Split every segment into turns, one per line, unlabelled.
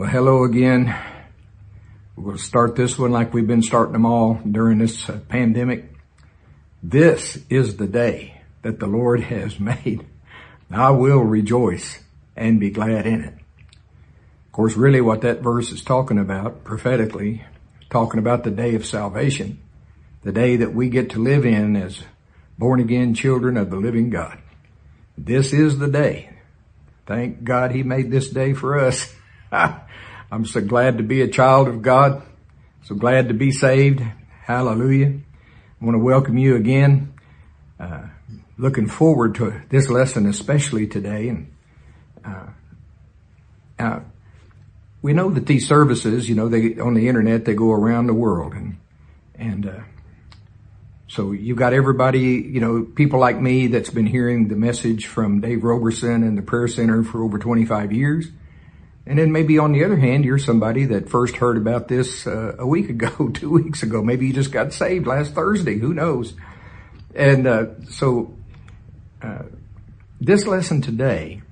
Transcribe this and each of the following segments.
Well, hello again. We're going to start this one like we've been starting them all during this pandemic. This is the day that the Lord has made. I will rejoice and be glad in it. Of course, really what that verse is talking about prophetically, talking about the day of salvation, the day that we get to live in as born-again children of the living God. This is the day. Thank God He made this day for us. I'm so glad to be a child of God. So glad to be saved. Hallelujah. I want to welcome you again. Looking forward to this lesson, especially today. And we know that these services, they on the internet, they go around the world. So you've got everybody, people like me that's been hearing the message from Dave Roberson and the Prayer Center for over 25 years. And then maybe on the other hand, you're somebody that first heard about this a week ago, 2 weeks ago. Maybe you just got saved last Thursday. Who knows? And so this lesson today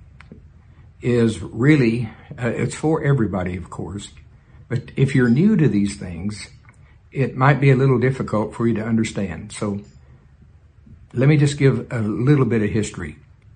is really, it's for everybody, of course. But if you're new to these things, it might be a little difficult for you to understand. So let me just give a little bit of history.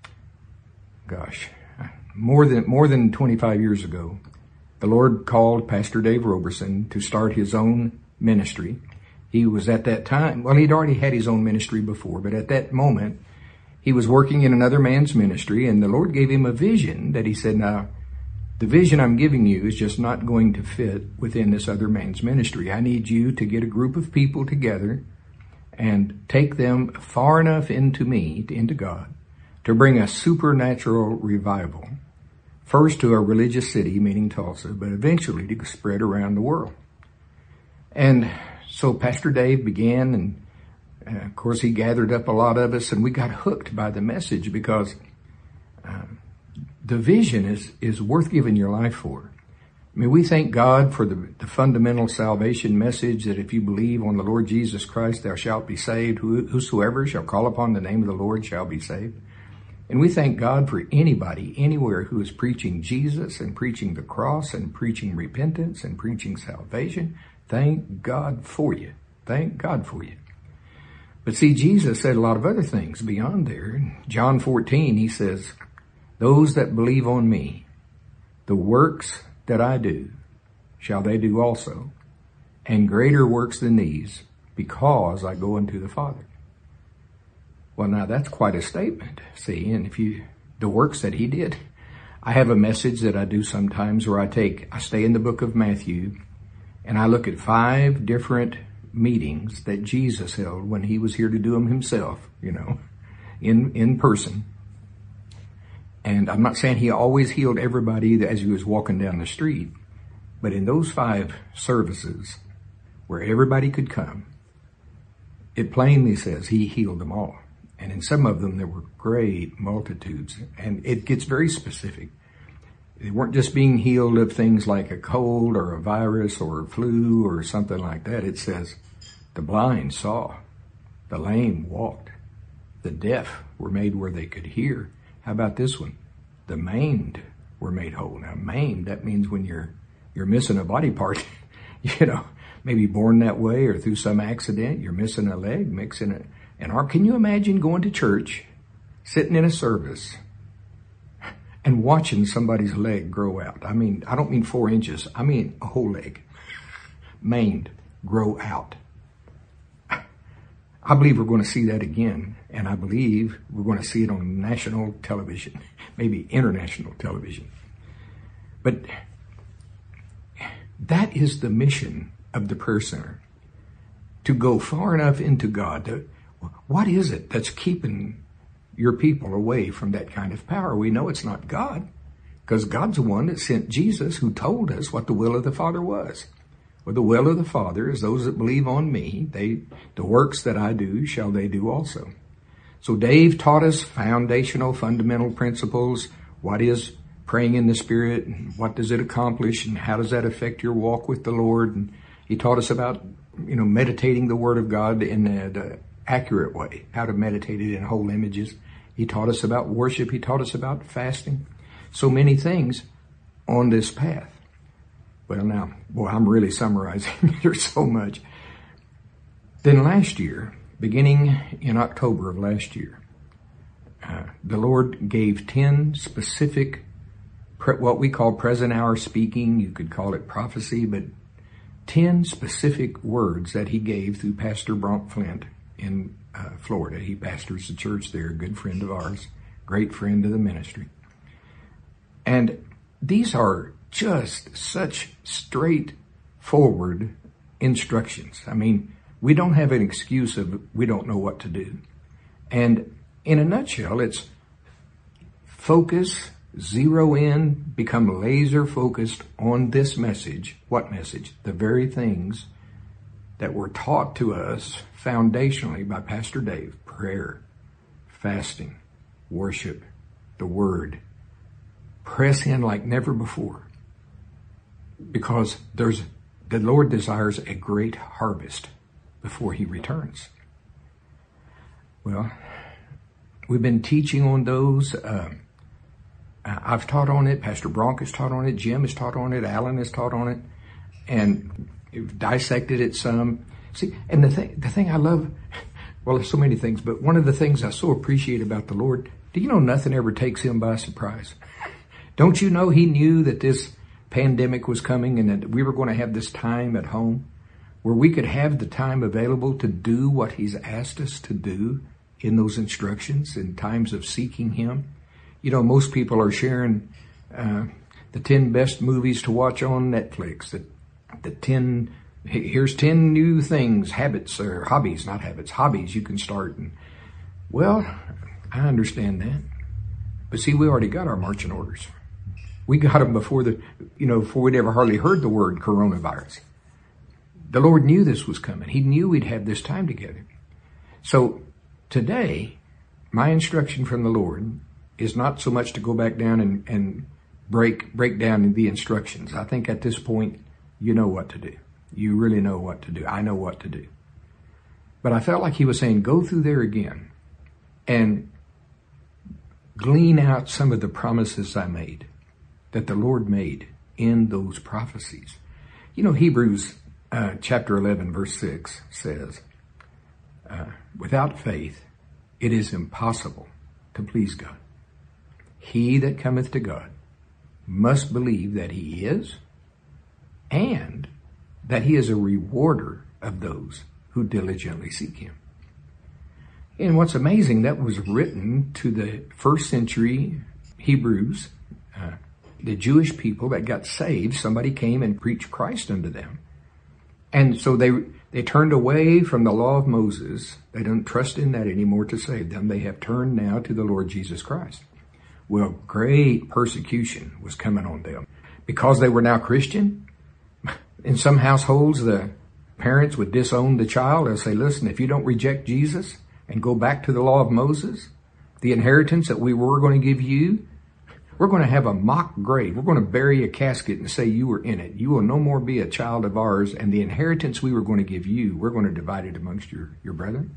Gosh. More than 25 years ago, the Lord called Pastor Dave Roberson to start his own ministry. He was at that time, he'd already had his own ministry before, but at that moment, he was working in another man's ministry, and the Lord gave him a vision that he said, now, the vision I'm giving you is just not going to fit within this other man's ministry. I need you to get a group of people together and take them far enough into me, into God, to bring a supernatural revival. First to a religious city, meaning Tulsa, but eventually to spread around the world. And so Pastor Dave began, and of course he gathered up a lot of us, and we got hooked by the message because the vision is worth giving your life for. I mean, we thank God for the fundamental salvation message that if you believe on the Lord Jesus Christ, thou shalt be saved. Whosoever shall call upon the name of the Lord shall be saved. And we thank God for anybody, anywhere who is preaching Jesus and preaching the cross and preaching repentance and preaching salvation. Thank God for you. Thank God for you. But see, Jesus said a lot of other things beyond there. In John 14, he says, those that believe on me, the works that I do, shall they do also, and greater works than these, because I go unto the Father. Well, now that's quite a statement, see, and the works that he did. I have a message that I do sometimes where I stay in the book of Matthew, and I look at 5 different meetings that Jesus held when he was here to do them himself, in person. And I'm not saying he always healed everybody as he was walking down the street, but in those 5 services where everybody could come, it plainly says he healed them all. And in some of them, there were great multitudes. And it gets very specific. They weren't just being healed of things like a cold or a virus or a flu or something like that. It says the blind saw, the lame walked, the deaf were made where they could hear. How about this one? The maimed were made whole. Now, maimed, that means when you're missing a body part, maybe born that way or through some accident, you're missing a leg, mixing it. And can you imagine going to church, sitting in a service, and watching somebody's leg grow out? I mean, I don't mean 4 inches. I mean a whole leg. Maimed, grow out. I believe we're going to see that again. And I believe we're going to see it on national television, maybe international television. But that is the mission of the Prayer Center, to go far enough into God. What is it that's keeping your people away from that kind of power? We know it's not God, because God's the one that sent Jesus, who told us what the will of the Father was. Well, the will of the Father is those that believe on me, the works that I do shall they do also. So Dave taught us foundational, fundamental principles. What is praying in the Spirit, and what does it accomplish, and how does that affect your walk with the Lord? And he taught us about, meditating the Word of God in the accurate way, how to meditate it in whole images. He taught us about worship. He taught us about fasting. So many things on this path. Well, now, boy, I'm really summarizing. There's so much. Then last year, beginning in October of last year, the Lord gave 10 specific, what we call present hour speaking. You could call it prophecy, but 10 specific words that he gave through Pastor Bronk Flint in Florida. He pastors the church there, a good friend of ours, great friend of the ministry. And these are just such straightforward instructions. I mean, we don't have an excuse of we don't know what to do. And in a nutshell, it's focus, zero in, become laser focused on this message. What message? The very things that were taught to us foundationally by Pastor Dave. Prayer, fasting, worship, the Word. Press in like never before. Because the Lord desires a great harvest before He returns. Well, we've been teaching on those. I've taught on it. Pastor Bronk has taught on it. Jim has taught on it. Alan has taught on it. And we've dissected it some. See, and the thing I love, well, there's so many things, but one of the things I so appreciate about the Lord, do you know nothing ever takes Him by surprise? Don't you know He knew that this pandemic was coming and that we were going to have this time at home where we could have the time available to do what He's asked us to do in those instructions in times of seeking Him? You know, most people are sharing the 10 best movies to watch on Netflix. Here's 10 new things, habits, or hobbies, not habits, hobbies you can start. And, well, I understand that. But see, we already got our marching orders. We got them before we'd ever hardly heard the word coronavirus. The Lord knew this was coming. He knew we'd have this time together. So today, my instruction from the Lord is not so much to go back down and break down the instructions. I think at this point, you know what to do. You really know what to do. I know what to do. But I felt like He was saying, go through there again and glean out some of the promises I made, that the Lord made in those prophecies. You know, Hebrews chapter 11, verse 6 says, without faith, it is impossible to please God. He that cometh to God must believe that He is, and that He is a rewarder of those who diligently seek Him. And what's amazing, that was written to the first century Hebrews, the Jewish people that got saved. Somebody came and preached Christ unto them. And so they turned away from the law of Moses. They don't trust in that anymore to save them. They have turned now to the Lord Jesus Christ. Well, great persecution was coming on them because they were now Christian. In some households, the parents would disown the child and say, listen, if you don't reject Jesus and go back to the law of Moses, the inheritance that we were going to give you, we're going to have a mock grave. We're going to bury a casket and say you were in it. You will no more be a child of ours, and the inheritance we were going to give you, we're going to divide it amongst your brethren.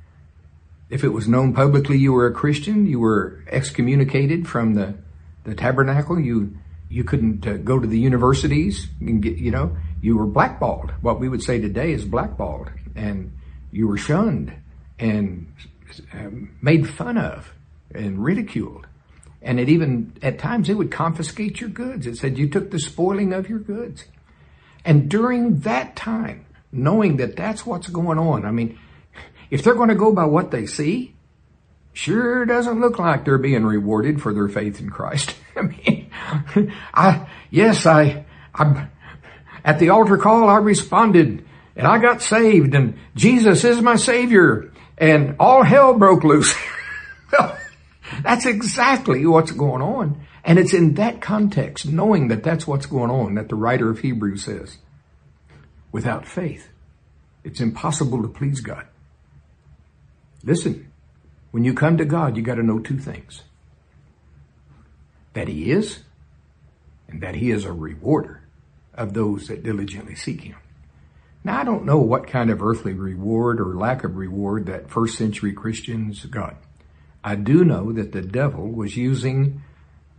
If it was known publicly you were a Christian, you were excommunicated from the tabernacle. You couldn't go to the universities and get, you were blackballed. What we would say today is blackballed, and you were shunned and made fun of and ridiculed. And at times it would confiscate your goods. It said you took the spoiling of your goods. And during that time, knowing that that's what's going on, I mean, if they're going to go by what they see, sure doesn't look like they're being rewarded for their faith in Christ. I mean, at the altar call, I responded and I got saved and Jesus is my Savior and all hell broke loose. Well, that's exactly what's going on. And it's in that context, knowing that that's what's going on, that the writer of Hebrews says, without faith, it's impossible to please God. Listen, when you come to God, you got to know two things. That He is, and that He is a rewarder of those that diligently seek Him. Now, I don't know what kind of earthly reward or lack of reward that first century Christians got. I do know that the devil was using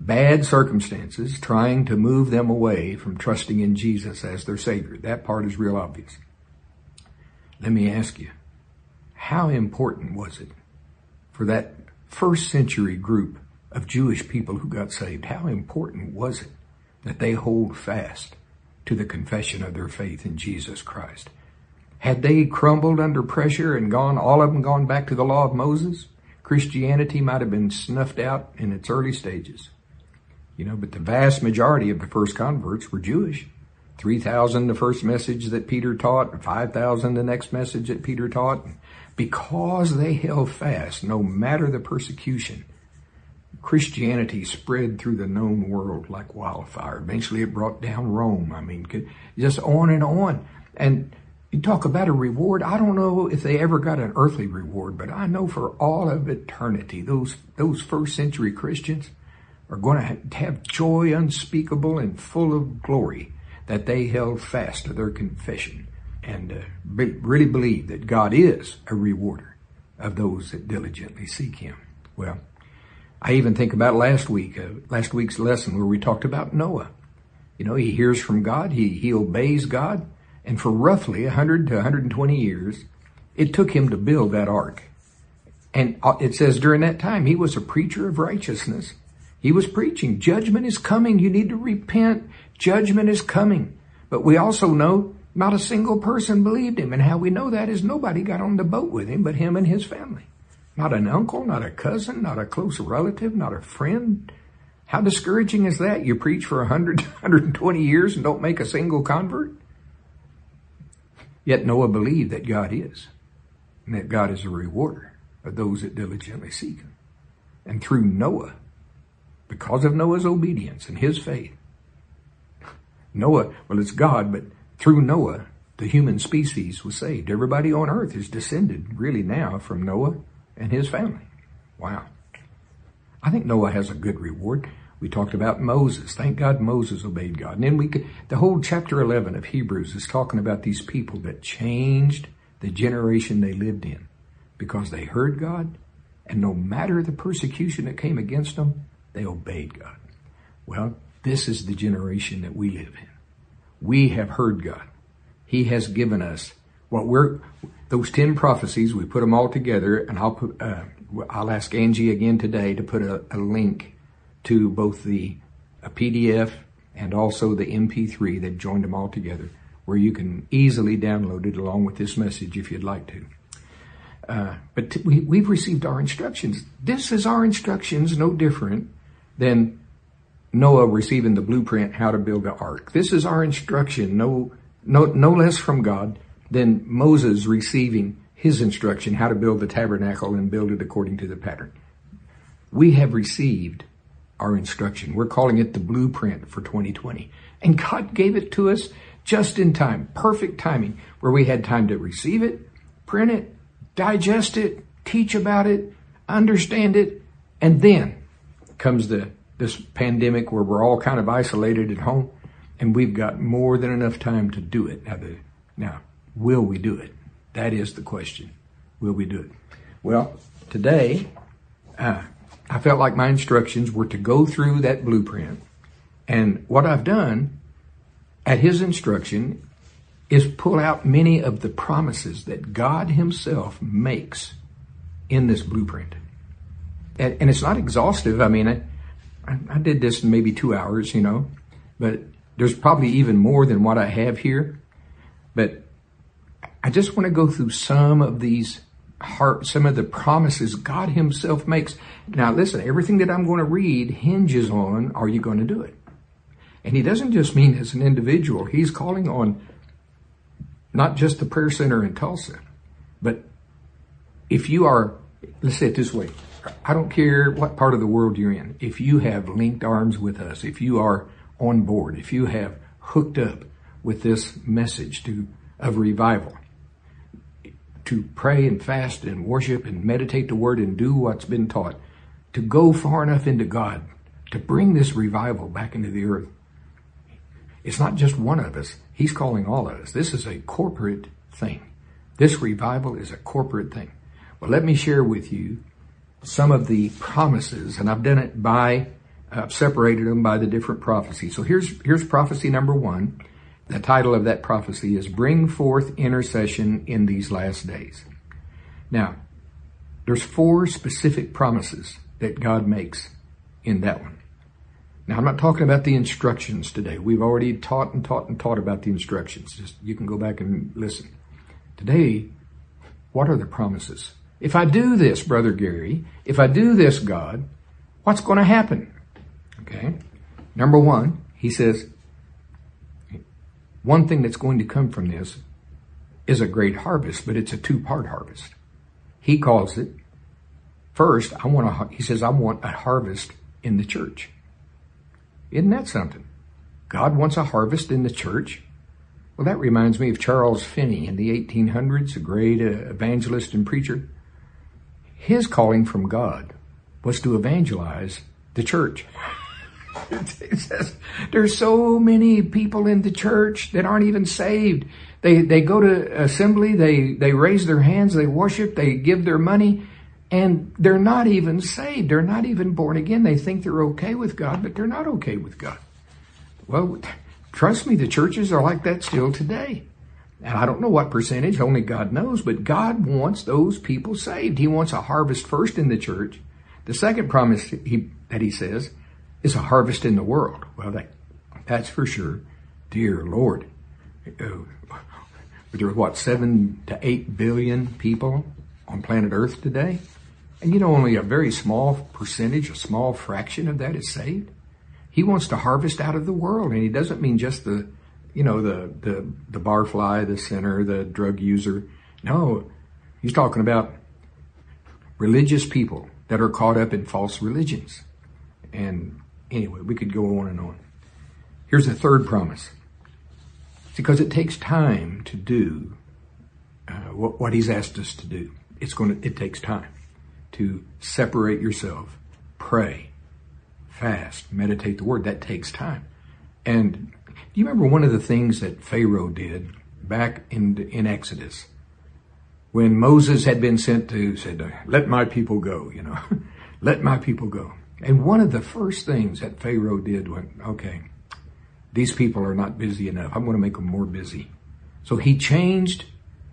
bad circumstances trying to move them away from trusting in Jesus as their Savior. That part is real obvious. Let me ask you, how important was it for that first century group of Jewish people who got saved? How important was it that they hold fast to the confession of their faith in Jesus Christ? Had they crumbled under pressure and all of them gone back to the law of Moses, Christianity might have been snuffed out in its early stages. But the vast majority of the first converts were Jewish. 3,000 the first message that Peter taught, and 5,000 the next message that Peter taught. Because they held fast, no matter the persecution, Christianity spread through the known world like wildfire. Eventually it brought down Rome. Just on and on. And you talk about a reward. I don't know if they ever got an earthly reward, but I know for all of eternity, those first century Christians are going to have joy unspeakable and full of glory that they held fast to their confession and really believe that God is a rewarder of those that diligently seek Him. Well, I even think about last week's lesson where we talked about Noah. He hears from God, he obeys God, and for roughly 100 to 120 years, it took him to build that ark. And it says during that time, he was a preacher of righteousness. He was preaching, judgment is coming. You need to repent. Judgment is coming. But we also know not a single person believed him. And how we know that is nobody got on the boat with him but him and his family. Not an uncle, not a cousin, not a close relative, not a friend. How discouraging is that? You preach for 100, 120 years and don't make a single convert? Yet Noah believed that God is, and that God is a rewarder of those that diligently seek Him. And through Noah, because of Noah's obedience and his faith, it's God, but through Noah, the human species was saved. Everybody on earth is descended really now from Noah and his family. Wow. I think Noah has a good reward. We talked about Moses. Thank God Moses obeyed God. And then the whole chapter 11 of Hebrews is talking about these people that changed the generation they lived in because they heard God, and no matter the persecution that came against them, they obeyed God. Well, this is the generation that we live in. We have heard God. He has given us those 10 prophecies. We put them all together, and I'll ask Angie again today to put a link to both a PDF and also the MP3. They've joined them all together where you can easily download it along with this message if you'd like to. But we've received our instructions. This is our instructions, no different than Noah receiving the blueprint how to build the ark. This is our instruction, no less from God than Moses receiving his instruction how to build the tabernacle and build it according to the pattern. We have received our instruction. We're calling it the blueprint for 2020. And God gave it to us just in time, perfect timing, where we had time to receive it, print it, digest it, teach about it, understand it, and then comes this pandemic where we're all kind of isolated at home, and we've got more than enough time to do it. Now, will we do it? That is the question. Will we do it? Well, today, I felt like my instructions were to go through that blueprint, and what I've done at His instruction is pull out many of the promises that God Himself makes in this blueprint. And it's not exhaustive. I did this in maybe 2 hours, but there's probably even more than what I have here. But I just want to go through some of the promises God Himself makes. Now listen, everything that I'm going to read hinges on, are you going to do it? And He doesn't just mean as an individual. He's calling on not just the prayer center in Tulsa, but if you are, let's say it this way, I don't care what part of the world you're in. If you have linked arms with us, if you are on board, if you have hooked up with this message of revival, to pray and fast and worship and meditate the Word and do what's been taught, to go far enough into God, to bring this revival back into the earth. It's not just one of us. He's calling all of us. This is a corporate thing. This revival is a corporate thing. Well, let me share with you some of the promises, and I've done it by I've separated them by the different prophecies. So here's prophecy number 1. The title of that prophecy is Bring Forth Intercession in These Last Days. Now, there's 4 specific promises that God makes in that one. Now, I'm not talking about the instructions today. We've already taught about the instructions. Just, you can go back and listen. Today, what are the promises? If I do this, Brother Gary, if I do this, God, what's going to happen? Okay. Number 1, he says, one thing that's going to come from this is a great harvest, but it's a 2-part harvest. He calls it, first, he says, I want a harvest in the church. Isn't that something? God wants a harvest in the church. Well, that reminds me of Charles Finney in the 1800s, a great evangelist and preacher. His calling from God was to evangelize the church. It says there's so many people in the church that aren't even saved. They go to assembly, they raise their hands, they worship, they give their money, and they're not even saved. They're not even born again. They think they're okay with God, but they're not okay with God. Well, trust me, the churches are like that still today. And I don't know what percentage, only God knows, but God wants those people saved. He wants a harvest first in the church. The second promise that he says is a harvest in the world. Well, that's for sure. Dear Lord. There are 7 to 8 billion people on planet Earth today? And only a very small percentage, a small fraction of that is saved. He wants to harvest out of the world, and he doesn't mean just the barfly, the sinner, the drug user. No, he's talking about religious people that are caught up in false religions. And anyway, we could go on and on. Here's the third promise. It's because it takes time to do what he's asked us to do. It takes time to separate yourself, pray, fast, meditate the word. That takes time. And do you remember one of the things that Pharaoh did back in Exodus? When Moses had been sent to, said, let my people go, let my people go. And one of the first things that Pharaoh did was, okay, these people are not busy enough. I'm going to make them more busy. So he changed,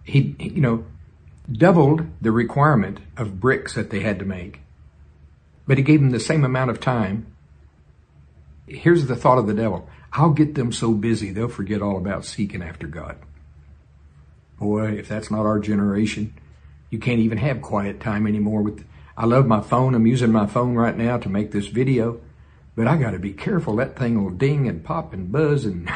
doubled the requirement of bricks that they had to make. But he gave them the same amount of time. Here's the thought of the devil. I'll get them so busy they'll forget all about seeking after God. Boy, if that's not our generation, you can't even have quiet time anymore. I love my phone. I'm using my phone right now to make this video, but I got to be careful. That thing will ding and pop and buzz and,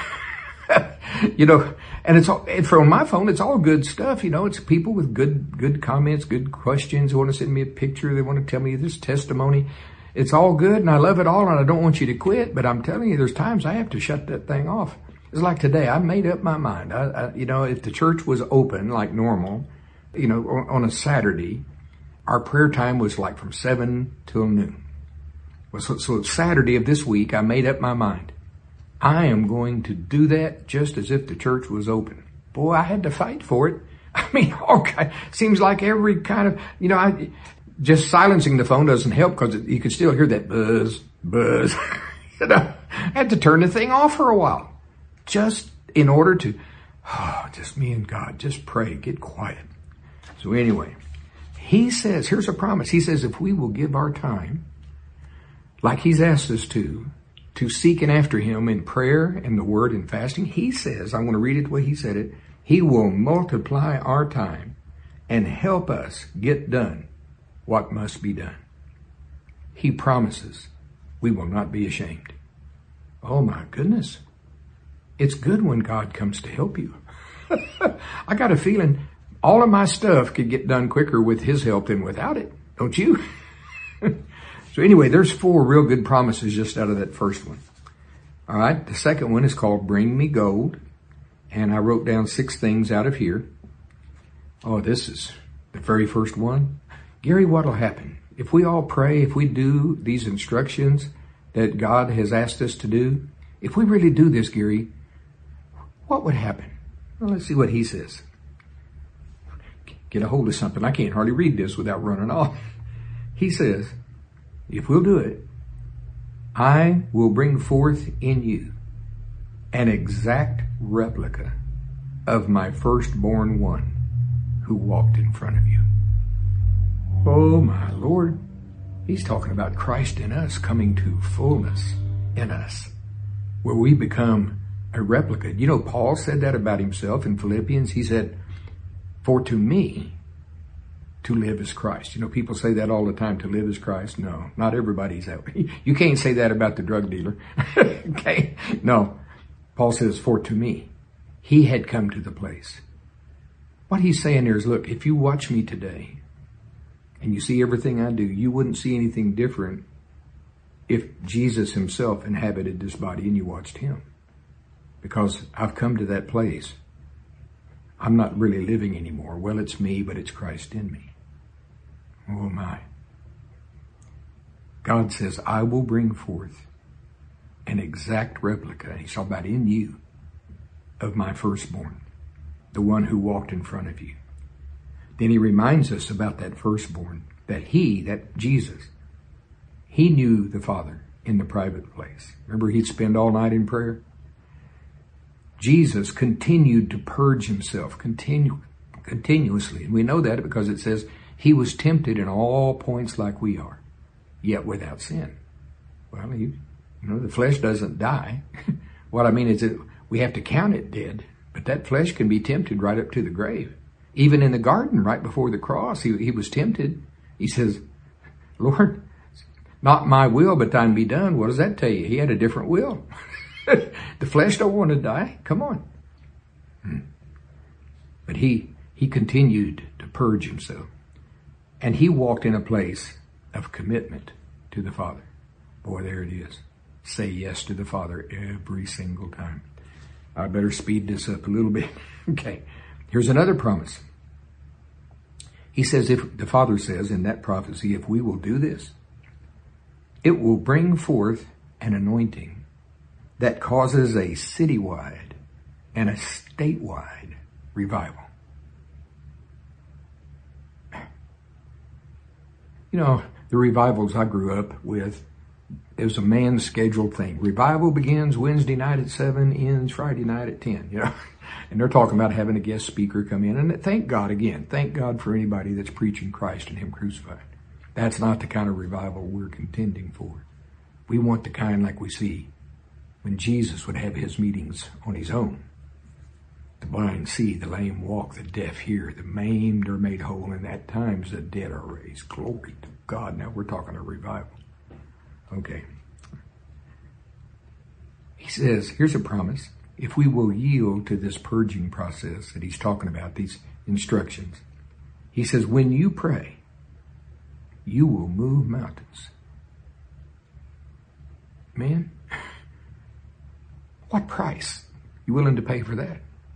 and it's all, from my phone, it's all good stuff. It's people with good comments, good questions. They want to send me a picture. They want to tell me this testimony. It's all good and I love it all and I don't want you to quit, but I'm telling you, there's times I have to shut that thing off. It's like today, I made up my mind. If the church was open like normal, on a Saturday, our prayer time was like from 7 till noon. Well, so Saturday of this week, I made up my mind. I am going to do that just as if the church was open. Boy, I had to fight for it. I mean, okay, seems like every kind of, just silencing the phone doesn't help because you can still hear that buzz. I had to turn the thing off for a while just in order to, just me and God, just pray, get quiet. So anyway, he says, here's a promise. He says, if we will give our time, like he's asked us to seek and after him in prayer and the word and fasting, he says, I'm going to read it the way he said it, he will multiply our time and help us get done what must be done. He promises we will not be ashamed. Oh my goodness. It's good when God comes to help you. I got a feeling all of my stuff could get done quicker with his help than without it. Don't you? So anyway, there's 4 real good promises just out of that first one. All right. The second one is called Bring Me Gold. And I wrote down 6 things out of here. Oh, this is the very first one. Gary, what'll happen? If we all pray, if we do these instructions that God has asked us to do, if we really do this, Gary, what would happen? Well, let's see what he says. Get a hold of something. I can't hardly read this without running off. He says, if we'll do it, I will bring forth in you an exact replica of my firstborn one who walked in front of you. Oh my Lord. He's talking about Christ in us coming to fullness in us, where we become a replica. You know, Paul said that about himself in Philippians. He said, for to me, to live is Christ. You know, people say that all the time, to live is Christ. No, not everybody's that way. You can't say that about the drug dealer. Okay? No. Paul says, for to me, he had come to the place. What he's saying there is, look, if you watch me today and you see everything I do, you wouldn't see anything different if Jesus himself inhabited this body and you watched him. Because I've come to that place. I'm not really living anymore. Well, it's me, but it's Christ in me. Oh my. God says, I will bring forth an exact replica, he's talking about in you, of my firstborn, the one who walked in front of you. Then he reminds us about that firstborn, that Jesus, he knew the Father in the private place. Remember, he'd spend all night in prayer? Jesus continued to purge himself continuously. And we know that because it says he was tempted in all points like we are, yet without sin. Well, the flesh doesn't die. What I mean is that we have to count it dead, but that flesh can be tempted right up to the grave. Even in the garden, right before the cross, he was tempted. He says, Lord, not my will, but thine be done. What does that tell you? He had a different will. The flesh don't want to die. Come on. But he continued to purge himself. And he walked in a place of commitment to the Father. Boy, there it is. Say yes to the Father every single time. I better speed this up a little bit. Okay. Here's another promise. He says, if the Father says in that prophecy, if we will do this, it will bring forth an anointing that causes a citywide and a statewide revival. You know, the revivals I grew up with, it was a man's scheduled thing. Revival begins Wednesday night at 7, ends Friday night at 10, you know. And they're talking about having a guest speaker come in. And thank God again. Thank God for anybody that's preaching Christ and him crucified. That's not the kind of revival we're contending for. We want the kind like we see when Jesus would have his meetings on his own. The blind see, the lame walk, the deaf hear, the maimed are made whole, and at times the dead are raised. Glory to God. Now we're talking a revival. Okay. He says, here's a promise. If we will yield to this purging process that he's talking about, these instructions, he says, when you pray, you will move mountains. Man, what price you willing to pay for that?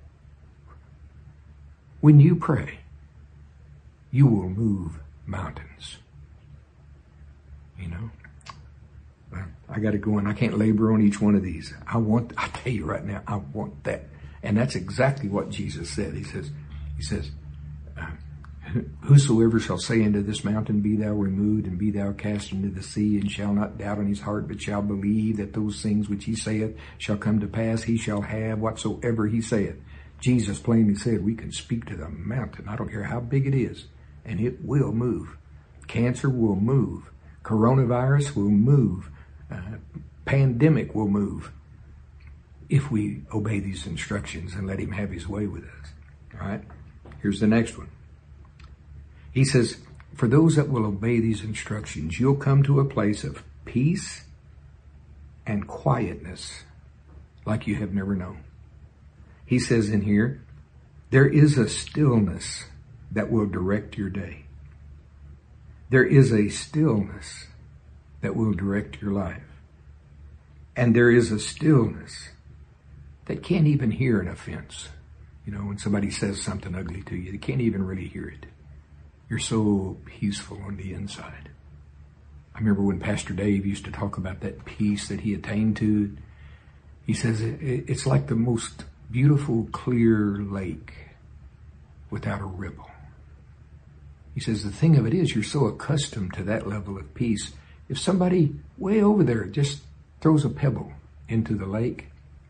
When you pray, you will move mountains. You know, I got to go and I can't labor on each one of these. I tell you right now, I want that. And that's exactly what Jesus said. He says, whosoever shall say unto this mountain, be thou removed and be thou cast into the sea, and shall not doubt in his heart, but shall believe that those things which he saith shall come to pass, he shall have whatsoever he saith. Jesus plainly said we can speak to the mountain. I don't care how big it is, and it will move. Cancer will move. Coronavirus will move. Pandemic will move if we obey these instructions and let him have his way with us. All right? Here's the next one. He says, for those that will obey these instructions, you'll come to a place of peace and quietness like you have never known. He says in here, there is a stillness that will direct your day. There is a stillness that will direct your life. And there is a stillness that can't even hear an offense. You know, when somebody says something ugly to you, they can't even really hear it. You're so peaceful on the inside. I remember when Pastor Dave used to talk about that peace that he attained to. He says it's like the most beautiful, clear lake without a ripple. He says the thing of it is you're so accustomed to that level of peace, If somebody way over there just throws a pebble into the lake,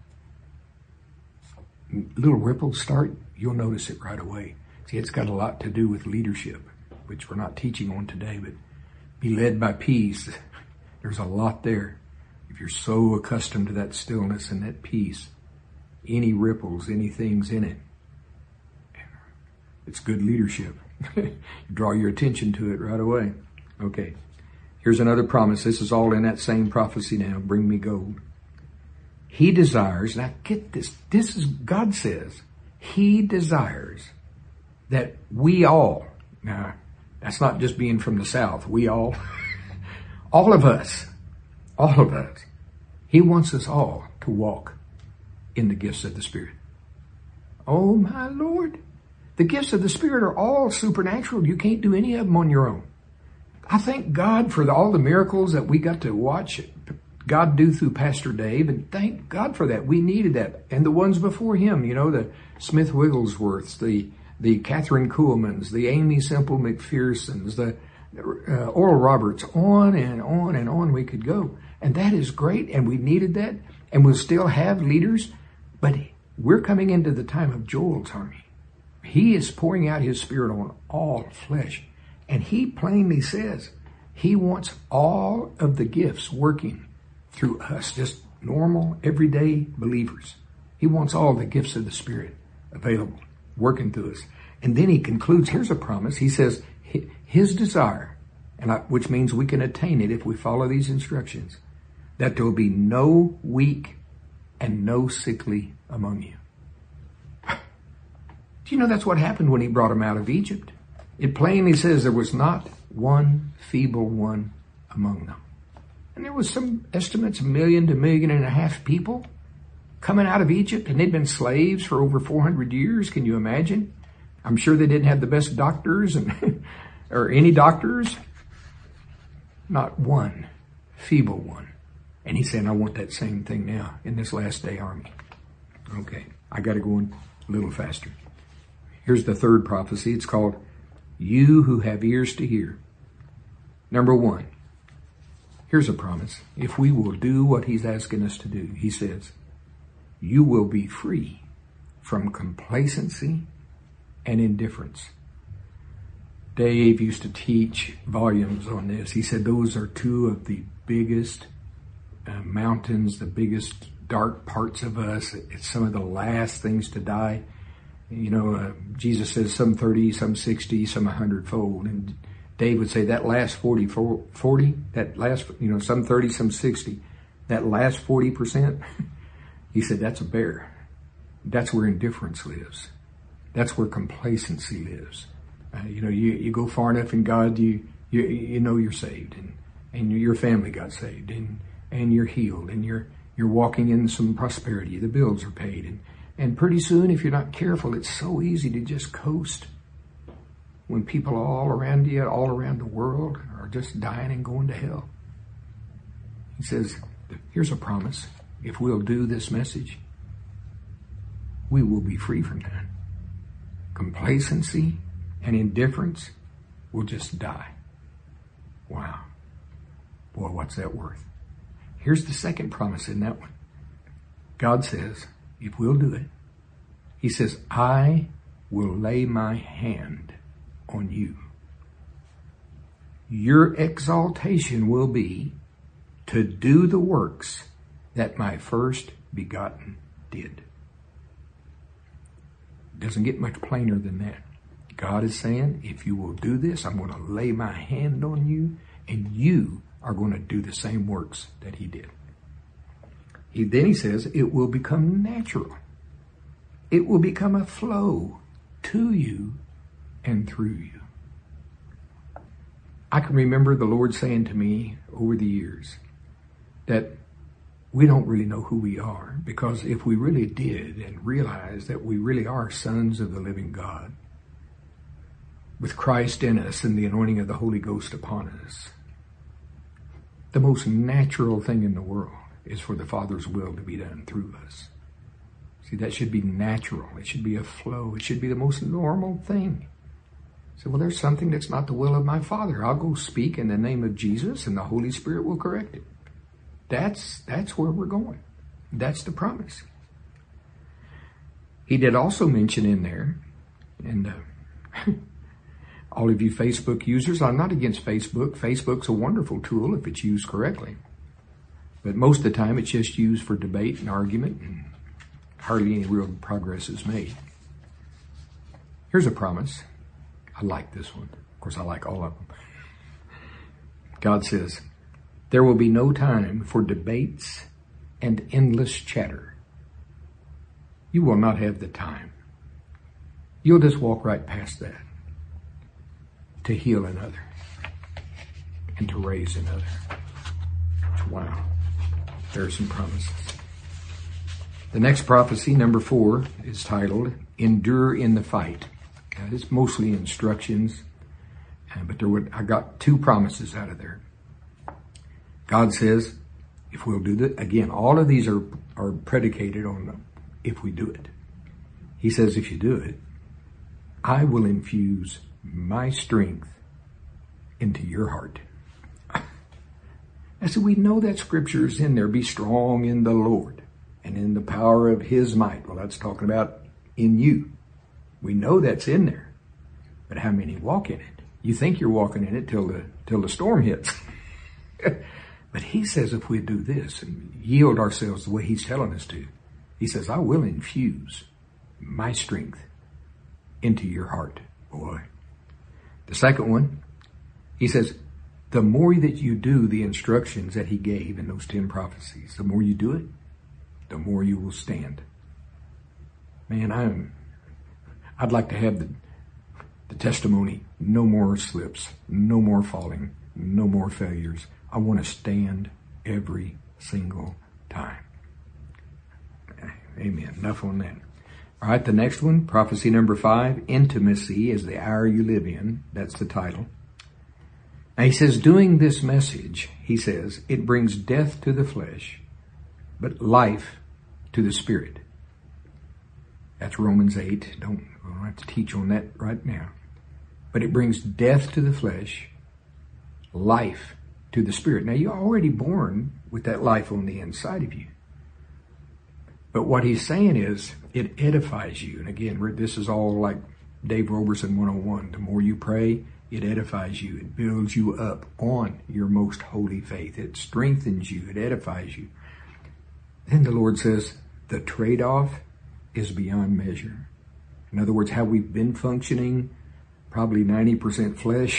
little ripples start, you'll notice it right away. See, it's got a lot to do with leadership, which we're not teaching on today, but be led by peace. There's a lot there. If you're so accustomed to that stillness and that peace, any ripples, any things in it, it's good leadership. Draw your attention to it right away. Okay, here's another promise. This is all in that same prophecy now. Bring me gold. He desires, now get this, this is, God says, He desires that we all, now that's not just being from the South, we all of us, He wants us all to walk in the gifts of the Spirit. Oh my Lord, the gifts of the Spirit are all supernatural. You can't do any of them on your own. I thank God for all the miracles that we got to watch God do through Pastor Dave, and thank God for that. We needed that. And the ones before him, you know, the Smith Wigglesworths, the Catherine Kuhlmans, the Amy Semple McPhersons, the Oral Roberts, on and on and on we could go. And that is great, and we needed that, and we'll still have leaders, but we're coming into the time of Joel's army. He is pouring out His Spirit on all flesh, and He plainly says He wants all of the gifts working through us, just normal, everyday believers. He wants all the gifts of the Spirit available, working through us. And then He concludes, here's a promise. He says, His desire, which means we can attain it if we follow these instructions, that there will be no weak and no sickly among you. Do you know that's what happened when He brought them out of Egypt? It plainly says there was not one feeble one among them. And there was some estimates, 1 million to 1.5 million people coming out of Egypt, and they'd been slaves for over 400 years. Can you imagine? I'm sure they didn't have the best doctors or any doctors. Not one feeble one. And He's saying, I want that same thing now in this last day army. Okay, I got to go in a little faster. Here's the third prophecy. It's called, You Who Have Ears to Hear. Number one. Here's a promise. If we will do what He's asking us to do, He says, you will be free from complacency and indifference. Dave used to teach volumes on this. He said those are two of the biggest mountains, the biggest dark parts of us. It's some of the last things to die. You know, Jesus says some 30, some 60, some 100-fold. And Dave would say that last 40, that last, some 30, some 60, that last 40%, he said that's a bear. That's where indifference lives. That's where complacency lives. You go far enough in God, you know you're saved, and your family got saved, and you're healed, and you're walking in some prosperity. The bills are paid, and pretty soon, if you're not careful, it's so easy to just coast. When people all around you, all around the world, are just dying and going to hell. He says, here's a promise. If we'll do this message, we will be free from that. Complacency and indifference will just die. Wow. Boy, what's that worth? Here's the second promise in that one. God says, if we'll do it, He says, I will lay my hand on you. Your exaltation will be to do the works that my first begotten did. Doesn't get much plainer than that. God is saying, if you will do this, I'm going to lay my hand on you, and you are going to do the same works that He did. Then He says, it will become natural. It will become a flow to you and through you. I can remember the Lord saying to me over the years that we don't really know who we are, because if we really did and realized that we really are sons of the living God, with Christ in us and the anointing of the Holy Ghost upon us, the most natural thing in the world is for the Father's will to be done through us. See, that should be natural. It should be a flow. It should be the most normal thing. So, well, there's something that's not the will of my Father. I'll go speak in the name of Jesus and the Holy Spirit will correct it. That's where we're going. That's the promise. He did also mention in there, and all of you Facebook users, I'm not against Facebook. Facebook's a wonderful tool if it's used correctly. But most of the time it's just used for debate and argument, and hardly any real progress is made. Here's a promise. I like this one. Of course, I like all of them. God says, there will be no time for debates and endless chatter. You will not have the time. You'll just walk right past that to heal another and to raise another. Wow. There are some promises. The next prophecy, number 4, is titled, Endure in the Fight. Now, it's mostly instructions, but I got 2 promises out of there. God says, if we'll do that, again, all of these are predicated on if we do it. He says, if you do it, I will infuse my strength into your heart. And so we know that scripture is in there. Be strong in the Lord and in the power of his might. Well, that's talking about in you. We know that's in there. But how many walk in it? You think you're walking in it till the storm hits. But he says if we do this and yield ourselves the way he's telling us to, he says, I will infuse my strength into your heart, boy. The second one, he says, the more that you do the instructions that he gave in those 10 prophecies, the more you do it, the more you will stand. Man, I'd like to have the testimony, no more slips, no more falling, no more failures. I want to stand every single time. Amen. Enough on that. All right, the next one, prophecy number 5, intimacy is the hour you live in. That's the title. Now he says, doing this message, he says, it brings death to the flesh, but life to the spirit. That's Romans 8. Don't have to teach on that right now. But it brings death to the flesh, life to the spirit. Now you're already born with that life on the inside of you. But what he's saying is, it edifies you. And again, this is all like Dave Roberson 101. The more you pray, it edifies you. It builds you up on your most holy faith. It strengthens you. It edifies you. Then the Lord says, the trade-off is beyond measure. In other words, how we've been functioning, probably 90% flesh.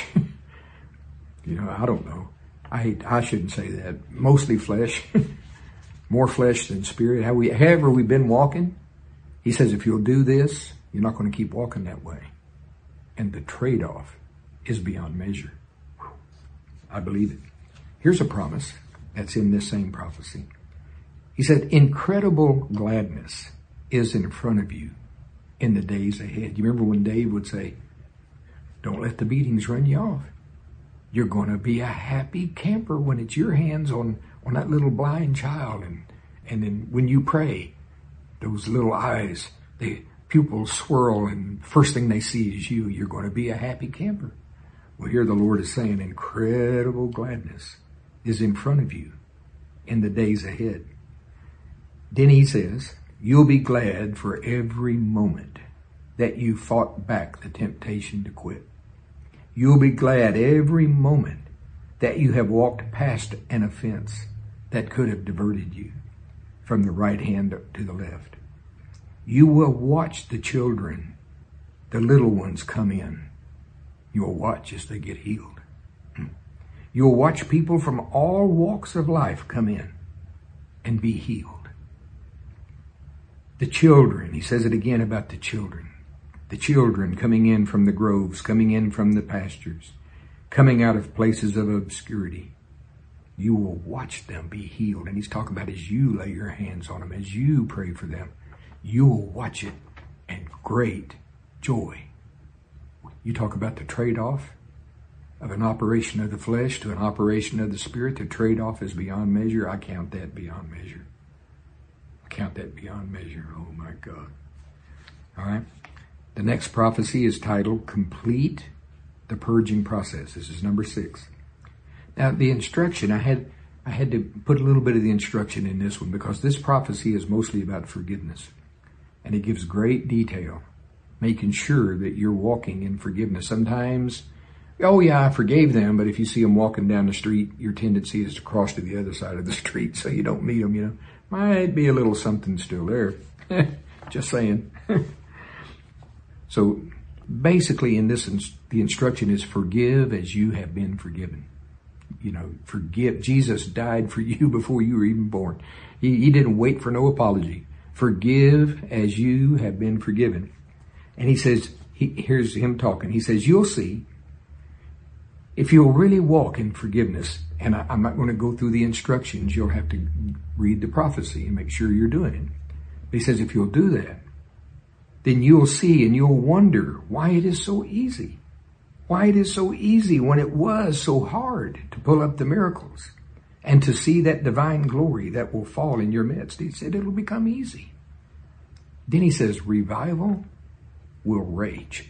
I don't know. I shouldn't say that. Mostly flesh. More flesh than spirit. However we've been walking, he says, if you'll do this, you're not going to keep walking that way. And the trade-off is beyond measure. I believe it. Here's a promise that's in this same prophecy. He said, incredible gladness is in front of you in the days ahead. You remember when Dave would say, don't let the beatings run you off. You're going to be a happy camper when it's your hands on that little blind child. And then when you pray, those little eyes, the pupils swirl, and first thing they see is you. You're going to be a happy camper. Well, here the Lord is saying incredible gladness is in front of you in the days ahead. Then he says, you'll be glad for every moment that you fought back the temptation to quit. You'll be glad every moment that you have walked past an offense that could have diverted you from the right hand to the left. You will watch the children, the little ones, come in. You'll watch as they get healed. You'll watch people from all walks of life come in and be healed. The children, he says it again about the children. The children coming in from the groves, coming in from the pastures, coming out of places of obscurity. You will watch them be healed. And he's talking about as you lay your hands on them, as you pray for them, you will watch it and great joy. You talk about the trade-off of an operation of the flesh to an operation of the spirit. The trade-off is beyond measure. I count that beyond measure. I count that beyond measure. Oh my God. All right. The next prophecy is titled Complete The purging process. This is number 6. Now, the instruction, I had to put a little bit of the instruction in this one because this prophecy is mostly about forgiveness. And it gives great detail, making sure that you're walking in forgiveness. Sometimes, oh yeah, I forgave them, but if you see them walking down the street, your tendency is to cross to the other side of the street so you don't meet them, you know. Might be a little something still there. Just saying. So basically in this, the instruction is forgive as you have been forgiven. You know, forgive. Jesus died for you before you were even born. He didn't wait for no apology. Forgive as you have been forgiven. And he says, here's him talking. He says, you'll see if you'll really walk in forgiveness. And I'm not going to go through the instructions. You'll have to read the prophecy and make sure you're doing it. But he says, if you'll do that, then you'll see and you'll wonder why it is so easy. Why it is so easy when it was so hard to pull up the miracles and to see that divine glory that will fall in your midst. He said it'll become easy. Then he says, revival will rage.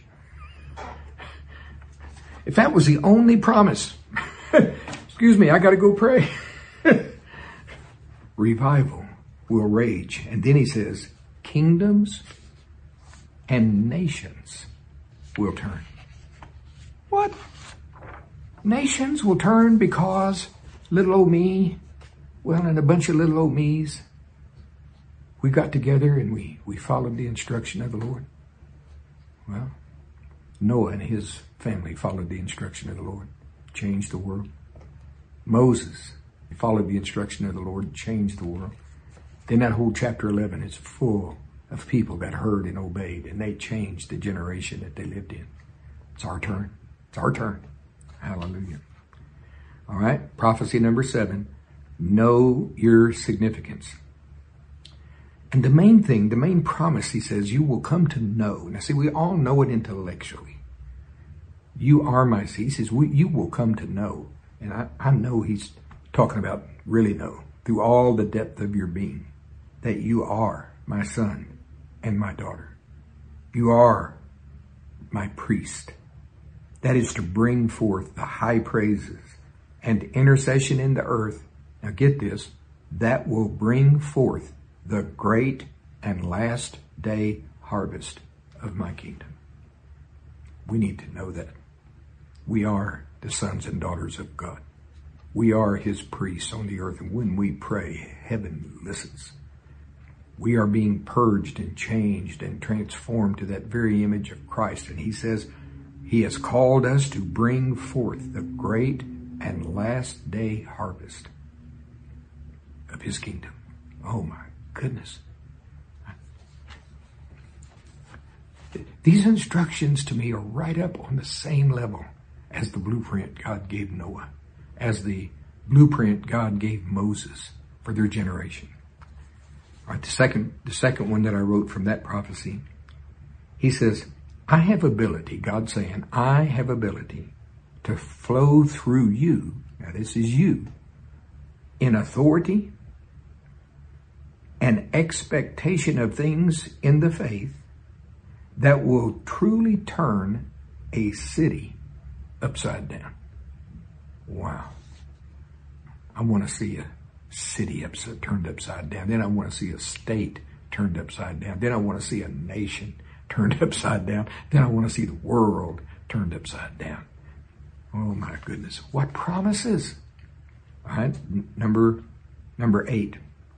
If that was the only promise, excuse me, I got to go pray. Revival will rage. And then he says, kingdoms and nations will turn. What? Nations will turn because little old me, well, and a bunch of little old me's, we got together and we followed the instruction of the Lord. Well, Noah and his family followed the instruction of the Lord, changed the world. Moses followed the instruction of the Lord, changed the world. Then that whole chapter 11 is full of people that heard and obeyed, and they changed the generation that they lived in. It's our turn. It's our turn. Hallelujah. All right. Prophecy number 7. Know your significance. And the main thing, the main promise, he says, you will come to know. Now see, we all know it intellectually. You are my seed. He says, you will come to know. And I know he's talking about really know through all the depth of your being that you are my son and my daughter. You are my priest. That is to bring forth the high praises and intercession in the earth. Now get this, that will bring forth the great and last day harvest of my kingdom. We need to know that. We are the sons and daughters of God. We are his priests on the earth. And when we pray, heaven listens. We are being purged and changed and transformed to that very image of Christ. And he says he has called us to bring forth the great and last day harvest of his kingdom. Oh my goodness. These instructions to me are right up on the same level as the blueprint God gave Noah, as the blueprint God gave Moses for their generation. All right, the second one that I wrote from that prophecy, he says, I have ability, God saying, I have ability to flow through you, now this is you, in authority and expectation of things in the faith that will truly turn a city upside down. Wow. I want to see a city turned upside down. Then I want to see a state turned upside down. Then I want to see a nation turned upside down. Then I want to see the world turned upside down. Oh my goodness. What promises? All right. Number 8.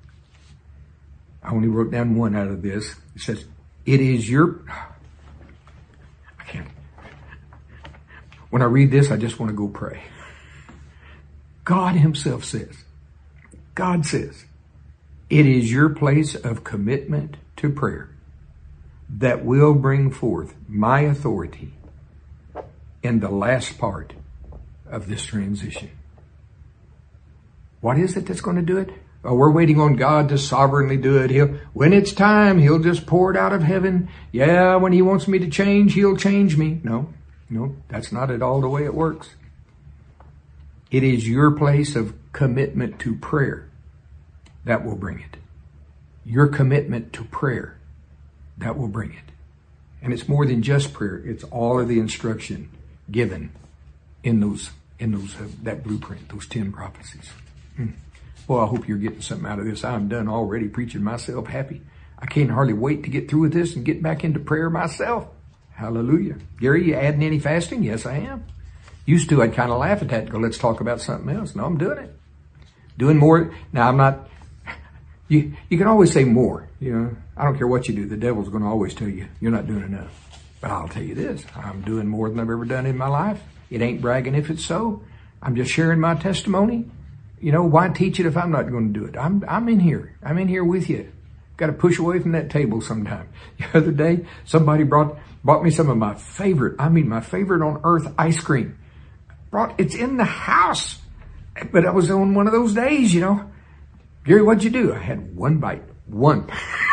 I only wrote down one out of this. It says, it is your... I can't. When I read this, I just want to go pray. God himself says, God says, it is your place of commitment to prayer that will bring forth my authority in the last part of this transition. What is it that's going to do it? Oh, we're waiting on God to sovereignly do it. When it's time, he'll just pour it out of heaven. Yeah, when he wants me to change, he'll change me. No, that's not at all the way it works. It is your place of commitment to prayer that will bring it. Your commitment to prayer, that will bring it. And it's more than just prayer. It's all of the instruction given in that blueprint, those 10 prophecies. Well, I hope you're getting something out of this. I'm done already preaching myself happy. I can't hardly wait to get through with this and get back into prayer myself. Hallelujah. Gary, you adding any fasting? Yes, I am. Used to, I'd kind of laugh at that and go, let's talk about something else. No, I'm doing it. Doing more. Now, I'm not, you can always say more. You know, I don't care what you do. The devil's going to always tell you, you're not doing enough. But I'll tell you this, I'm doing more than I've ever done in my life. It ain't bragging if it's so. I'm just sharing my testimony. You know, why teach it if I'm not going to do it? I'm in here. I'm in here with you. Got to push away from that table sometime. The other day, somebody bought me some of my favorite on earth ice cream. It's in the house. But I was on one of those days, you know. Gary, what'd you do? I had one bite. One.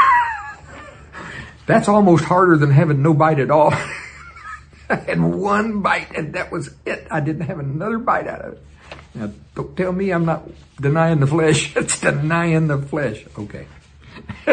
That's almost harder than having no bite at all. I had one bite and that was it. I didn't have another bite out of it. Now, don't tell me I'm not denying the flesh. It's denying the flesh. Okay. All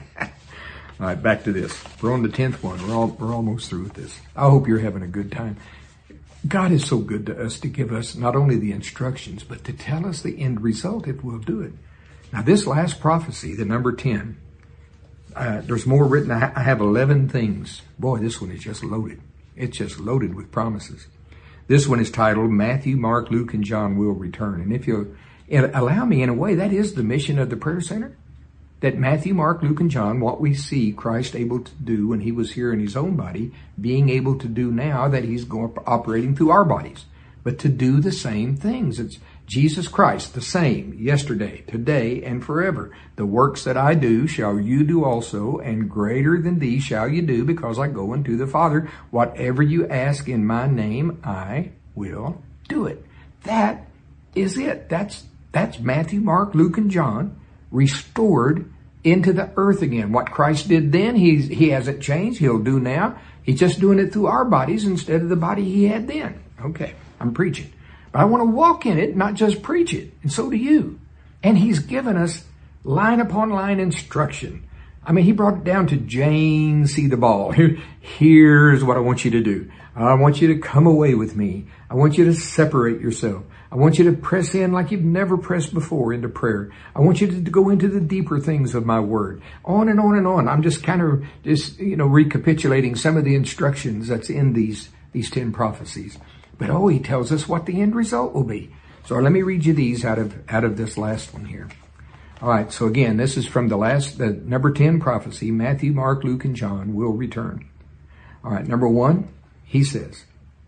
right, back to this. We're on the 10th one. We're almost through with this. I hope you're having a good time. God is so good to us to give us not only the instructions, but to tell us the end result if we'll do it. Now, this last prophecy, the number 10, there's more written. I have 11 things. Boy, this one is just loaded. It's just loaded with promises. This one is titled, Matthew, Mark, Luke, and John Will Return. And if you'll allow me, in a way, that is the mission of the prayer center. That Matthew, Mark, Luke, and John, what we see Christ able to do when he was here in his own body, being able to do now that he's operating through our bodies. But to do the same things. It's Jesus Christ, the same, yesterday, today, and forever. The works that I do shall you do also, and greater than these shall you do, because I go unto the Father. Whatever you ask in my name, I will do it. That is it. That's Matthew, Mark, Luke, and John restored into the earth again. What Christ did then, he hasn't changed. He'll do now. He's just doing it through our bodies instead of the body he had then. Okay, I'm preaching. But I want to walk in it, not just preach it. And so do you. And he's given us line upon line instruction. I mean, he brought it down to Jane, see the ball. Here's what I want you to do. I want you to come away with me. I want you to separate yourself. I want you to press in like you've never pressed before into prayer. I want you to go into the deeper things of my word. On and on and on. I'm just kind of recapitulating some of the instructions that's in these 10 prophecies. But he tells us what the end result will be. So let me read you these out of this last one here. All right. So again, this is from the number 10 prophecy. Matthew, Mark, Luke, and John will return. All right. Number 1, he says,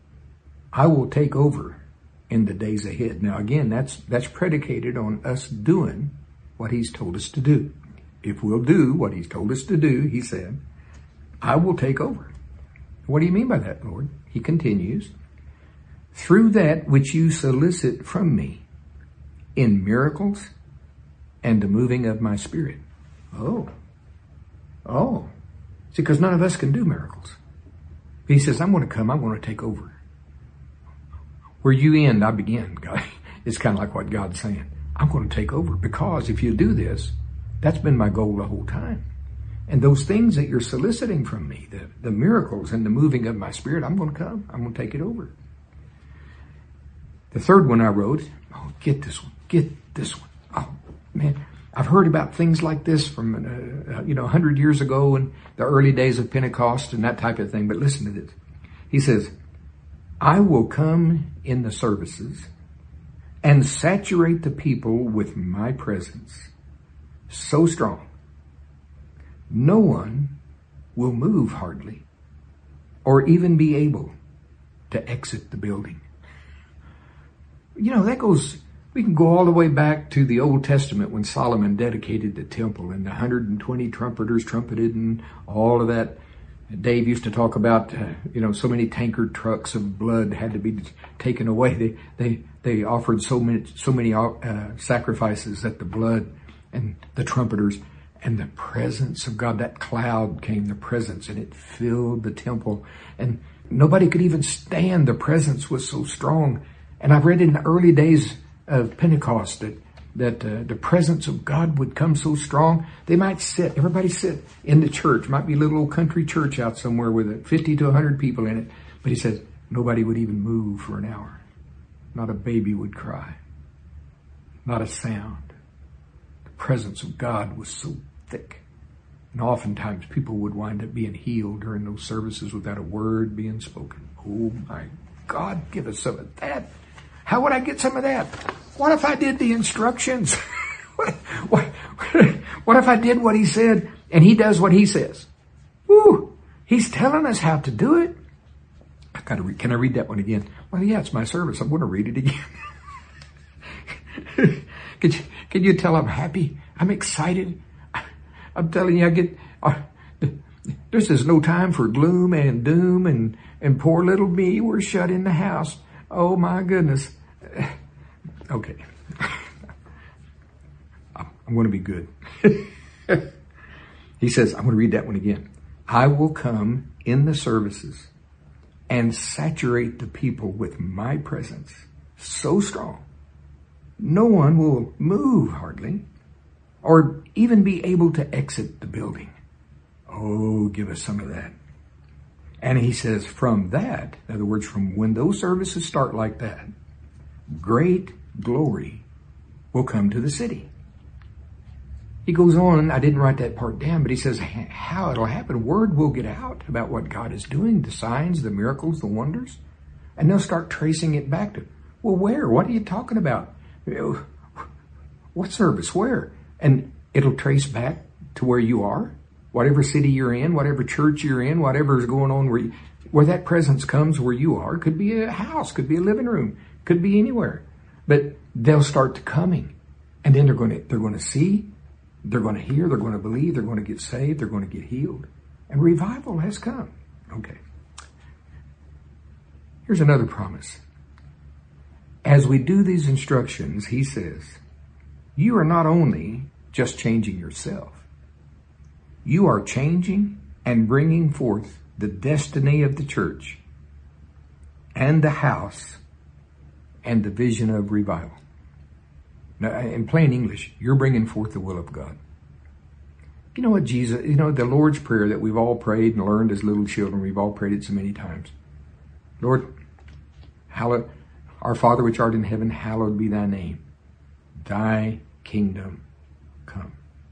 I will take over in the days ahead. Now again, that's predicated on us doing what he's told us to do. If we'll do what he's told us to do, he said, I will take over. What do you mean by that, Lord? He continues, through that which you solicit from me in miracles and the moving of my spirit. Oh. See, because none of us can do miracles. He says, I'm going to take over. Where you end, I begin, God. It's kind of like what God's saying. I'm going to take over, because if you do this, that's been my goal the whole time. And those things that you're soliciting from me, the miracles and the moving of my spirit, I'm going to come. I'm going to take it over. The third one I wrote, get this one. Oh, man, I've heard about things like this from, 100 years ago in the early days of Pentecost and that type of thing. But listen to this. He says, I will come in the services and saturate the people with my presence so strong, no one will move hardly or even be able to exit the building. We can go all the way back to the Old Testament when Solomon dedicated the temple and the 120 trumpeters trumpeted and all of that. Dave used to talk about, so many tanker trucks of blood had to be taken away. They offered so many sacrifices that the blood and the trumpeters and the presence of God, that cloud came, the presence, and it filled the temple. And nobody could even stand. The presence was so strong. And I've read in the early days of Pentecost that the presence of God would come so strong, they might everybody sit in the church, might be a little old country church out somewhere with 50 to 100 people in it. But he says, Nobody would even move for an hour. Not a baby would cry. Not a sound. The presence of God was so thick. And oftentimes people would wind up being healed during those services without a word being spoken. Oh my God, give us some of that. How would I get some of that? What if I did the instructions? what if I did what he said and he does what he says? Woo! He's telling us how to do it. Can I read that one again? Well, yeah, it's my service. I'm going to read it again. Can you tell I'm happy? I'm excited. I'm telling you, this is no time for gloom and doom and poor little me. We're shut in the house. Oh my goodness. Okay. I'm going to be good. He says, I'm going to read that one again. I will come in the services and saturate the people with my presence so strong. No one will move hardly or even be able to exit the building. Oh, give us some of that. And he says from that, in other words, from when those services start like that, great glory will come to the city. He goes on, I didn't write that part down, but he says how it'll happen. Word will get out about what God is doing, the signs, the miracles, the wonders, and they'll start tracing it back to, well, where? What are you talking about? What service? Where? And it'll trace back to where you are, whatever city you're in, whatever church you're in, whatever's going on where that presence comes where you are. Could be a house, could be a living room, could be anywhere. But they'll start to coming, and then they're going to see, they're going to hear, they're going to believe, they're going to get saved, they're going to get healed. And revival has come. Okay. Here's another promise. As we do these instructions, he says, you are not only just changing yourself, you are changing and bringing forth the destiny of the church and the house and the vision of revival. Now, in plain English, you're bringing forth the will of God. You know what Jesus, the Lord's Prayer that we've all prayed and learned as little children, we've all prayed it so many times. Lord, hallowed, our Father which art in heaven, hallowed be thy name. Thy kingdom come.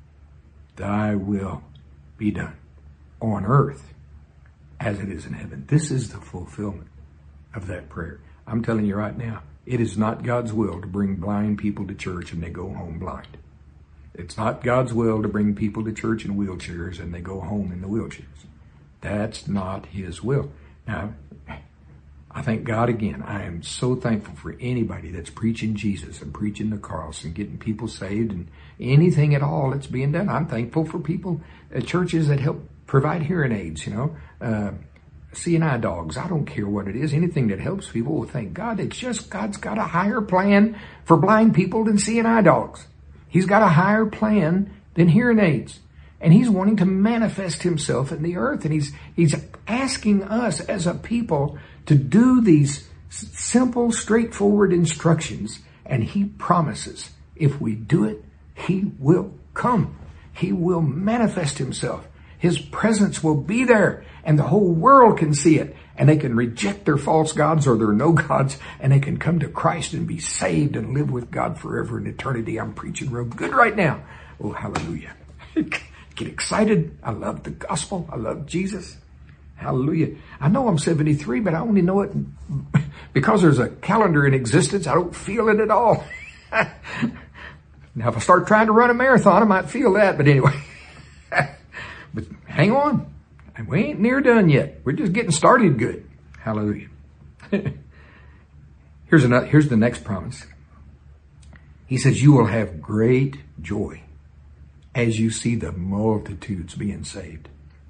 Thy will be done on earth as it is in heaven. This is the fulfillment of that prayer. I'm telling you right now, it is not God's will to bring blind people to church and they go home blind. It's not God's will to bring people to church in wheelchairs and they go home in the wheelchairs. That's not his will. Now, I thank God again. I am so thankful for anybody that's preaching Jesus and preaching the cross and getting people saved and anything at all that's being done. I'm thankful for people at churches that help provide hearing aids, CNI dogs. I don't care what it is. Anything that helps people. Well, thank God. It's just God's got a higher plan for blind people than CNI dogs. He's got a higher plan than hearing aids. And he's wanting to manifest himself in the earth. And he's asking us as a people to do these simple, straightforward instructions. And he promises if we do it, he will come. He will manifest himself. His presence will be there and the whole world can see it. And they can reject their false gods or their no gods and they can come to Christ and be saved and live with God forever in eternity. I'm preaching real good right now. Oh, hallelujah. Get excited. I love the gospel. I love Jesus. Hallelujah. I know I'm 73, but I only know it because there's a calendar in existence. I don't feel it at all. Now, if I start trying to run a marathon, I might feel that. But anyway, but hang on. We ain't near done yet. We're just getting started good. Hallelujah. Here's the next promise. He says, you will have great joy as you see the multitudes being saved.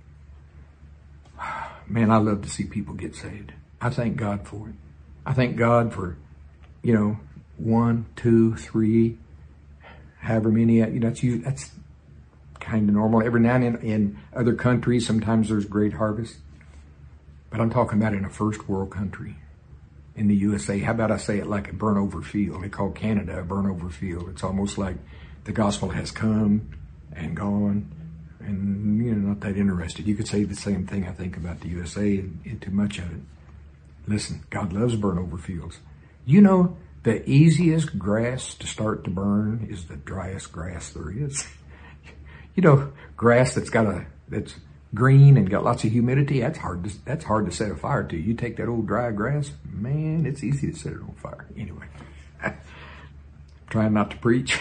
Man, I love to see people get saved. I thank God for it. I thank God for, 1, 2, 3, however many, that's kind of normal. Every now and then in other countries, sometimes there's great harvest. But I'm talking about in a first world country, in the USA. How about I say it like a burnt over field? They call Canada a burnt over field. It's almost like the gospel has come and gone and, not that interested. You could say the same thing, I think, about the USA and too much of it. Listen, God loves burnt over fields. You know, the easiest grass to start to burn is the driest grass there is. You know, grass that's green and got lots of humidity, that's hard to set a fire to. You take that old dry grass, man, it's easy to set it on fire. Anyway, trying not to preach.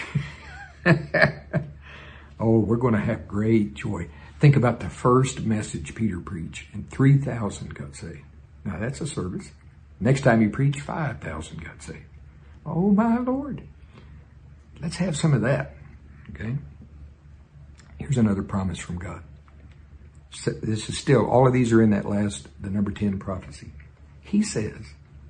Oh, we're going to have great joy. Think about the first message Peter preached, and 3,000 got saved. Now that's a service. Next time he preached, 5,000 got saved. Oh my Lord. Let's have some of that. Okay. Here's another promise from God. This is still, all of these are in the number 10 prophecy. He says,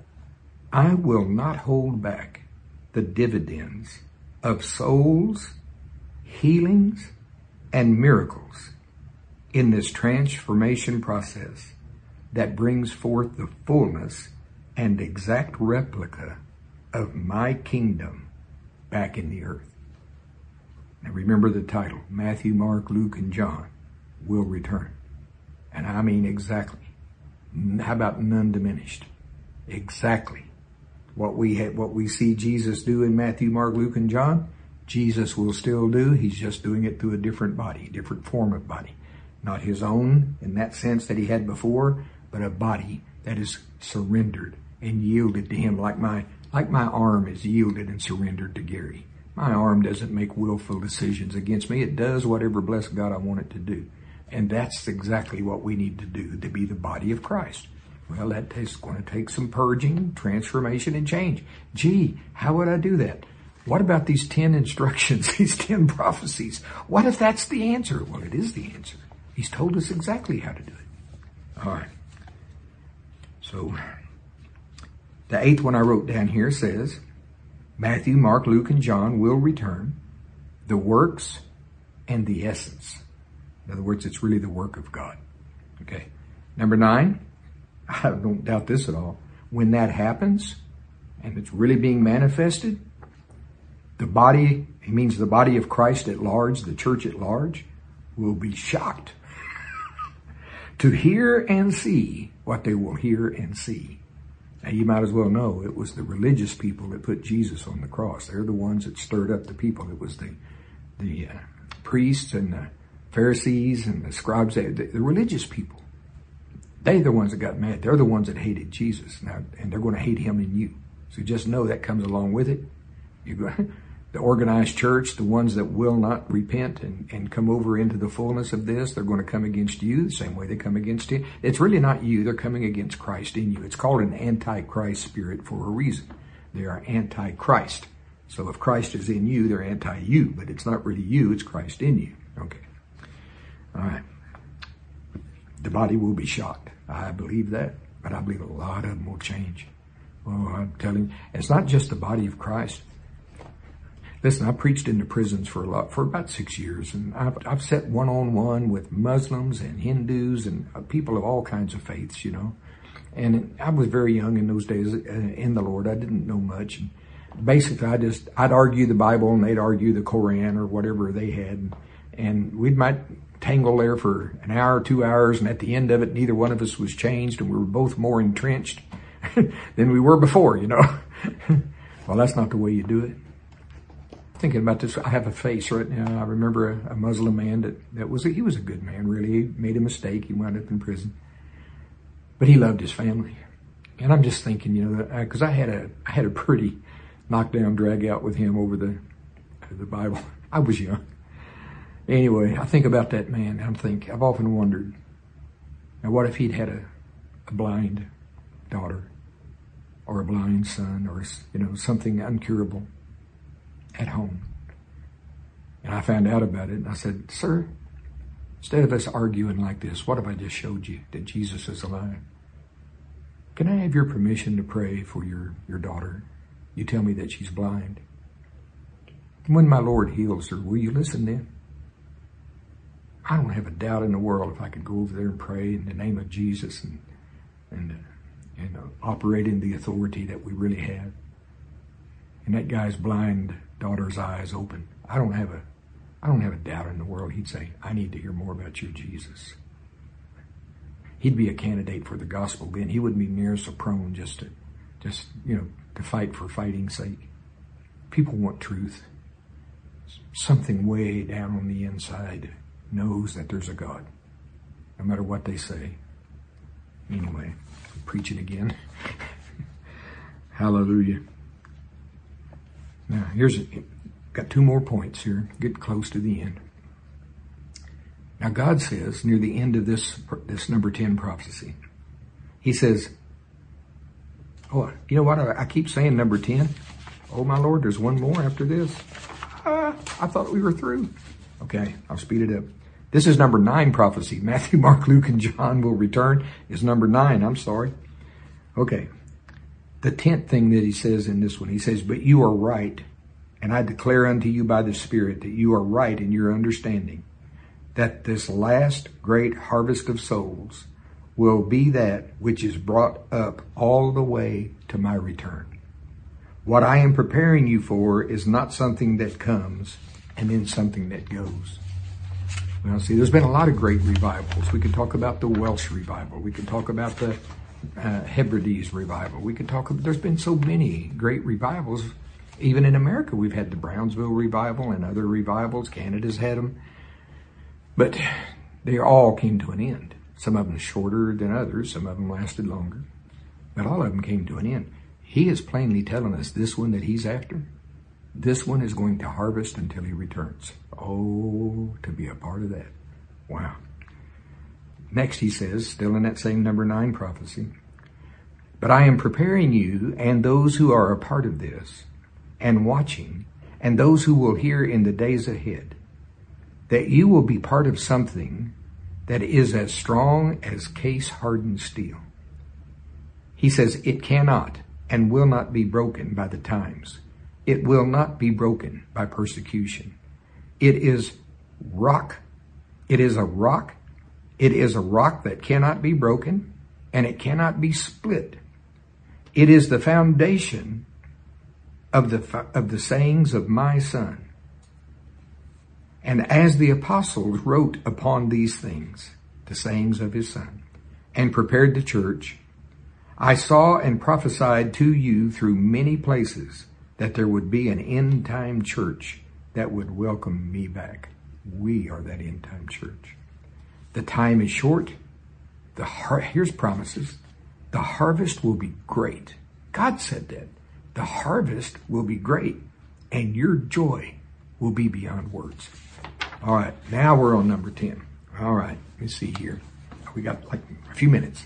I will not hold back the dividends of souls, healings, and miracles in this transformation process that brings forth the fullness and exact replica of my kingdom back in the earth. Now remember the title, Matthew, Mark, Luke, and John will return. And I mean exactly. How about none diminished? Exactly. What we see Jesus do in Matthew, Mark, Luke, and John, Jesus will still do. He's just doing it through a different body, different form of body. Not his own in that sense that he had before, but a body that is surrendered and yielded to him like my arm is yielded and surrendered to Gary. My arm doesn't make willful decisions against me. It does whatever, bless God, I want it to do. And that's exactly what we need to do to be the body of Christ. Well, that's going to take some purging, transformation, and change. Gee, how would I do that? What about these 10 instructions, these 10 prophecies? What if that's the answer? Well, it is the answer. He's told us exactly how to do it. All right. So, the 8th one I wrote down here says, Matthew, Mark, Luke, and John will return, the works and the essence. In other words, it's really the work of God. Okay. Number 9, I don't doubt this at all. When that happens, and it's really being manifested, the body, it means the body of Christ at large, the church at large, will be shocked to hear and see what they will hear and see. Now, you might as well know it was the religious people that put Jesus on the cross. They're the ones that stirred up the people. It was the priests and the Pharisees and the scribes, the religious people. They're the ones that got mad. They're the ones that hated Jesus. Now, and they're going to hate him in you. So just know that comes along with it. The organized church, the ones that will not repent and come over into the fullness of this, they're going to come against you the same way they come against you. It's really not you. They're coming against Christ in you. It's called an antichrist spirit for a reason. They are antichrist. So if Christ is in you, they're anti-you. But it's not really you. It's Christ in you. Okay. All right. The body will be shocked. I believe that. But I believe a lot of them will change. Oh, I'm telling you. It's not just the body of Christ. Listen, I preached in the prisons for about 6 years, and I've sat one-on-one with Muslims and Hindus and people of all kinds of faiths, you know. And I was very young in those days in the Lord. I didn't know much. And basically, I'd argue the Bible and they'd argue the Koran or whatever they had. And we might tangle there for an hour, 2 hours, and at the end of it, neither one of us was changed, and we were both more entrenched than we were before, you know. Well, that's not the way you do it. Thinking about this, I have a face right now. I remember a Muslim man he was a good man, really. He made a mistake. He wound up in prison. But he loved his family. And I'm just thinking, you know, because I had a pretty knockdown drag out with him over the Bible. I was young. Anyway, I think about that man. I've often wondered, now what if he'd had a blind daughter or a blind son or, you know, something incurable at home. And I found out about it and I said, sir, instead of us arguing like this, what if I just showed you that Jesus is alive? Can I have your permission to pray for your daughter? You tell me that she's blind. When my Lord heals her, will you listen then? I don't have a doubt in the world if I could go over there and pray in the name of Jesus and operate in the authority that we really have. And that guy's blind daughter's eyes open. I don't have a doubt in the world. He'd say, I need to hear more about your Jesus. he'd be a candidate for the gospel then. He wouldn't be near so prone just to fight for fighting's sake. People want truth. Something way down on the inside knows that there's a God, no matter what they say. Anyway, preaching again. Hallelujah. Now, got 2 more points here. Get close to the end. Now, God says, near the end of this number 10 prophecy, he says, oh, you know what? I keep saying number 10. Oh, my Lord, there's one more after this. I thought we were through. Okay, I'll speed it up. This is number 9 prophecy. Matthew, Mark, Luke, and John will return is number 9. I'm sorry. Okay. The 10th thing that he says in this one, he says, but you are right, and I declare unto you by the Spirit that you are right in your understanding, that this last great harvest of souls will be that which is brought up all the way to my return. What I am preparing you for is not something that comes and then something that goes. Well, see, there's been a lot of great revivals. We could talk about the Welsh revival. We could talk about the Hebrides revival. We could talk, there's been so many great revivals. Even in America, we've had the Brownsville revival and other revivals. Canada's had them. But they all came to an end. Some of them shorter than others. Some of them lasted longer. But all of them came to an end. He is plainly telling us this one that he's after, this one is going to harvest until he returns. Oh, to be a part of that. Wow. Next he says, still in that same number 9 prophecy, but I am preparing you and those who are a part of this and watching and those who will hear in the days ahead, that you will be part of something that is as strong as case-hardened steel. He says it cannot and will not be broken by the times. It will not be broken by persecution. It is rock. It is a rock. It is a rock that cannot be broken, and it cannot be split. It is the foundation of the sayings of my Son. And as the apostles wrote upon these things, the sayings of his Son, and prepared the church, I saw and prophesied to you through many places that there would be an end-time church that would welcome me back. We are that end-time church. The time is short. Here's promises. The harvest will be great. God said that. The harvest will be great, and your joy will be beyond words. All right, now we're on number 10. All right, let me see here. We got like a few minutes.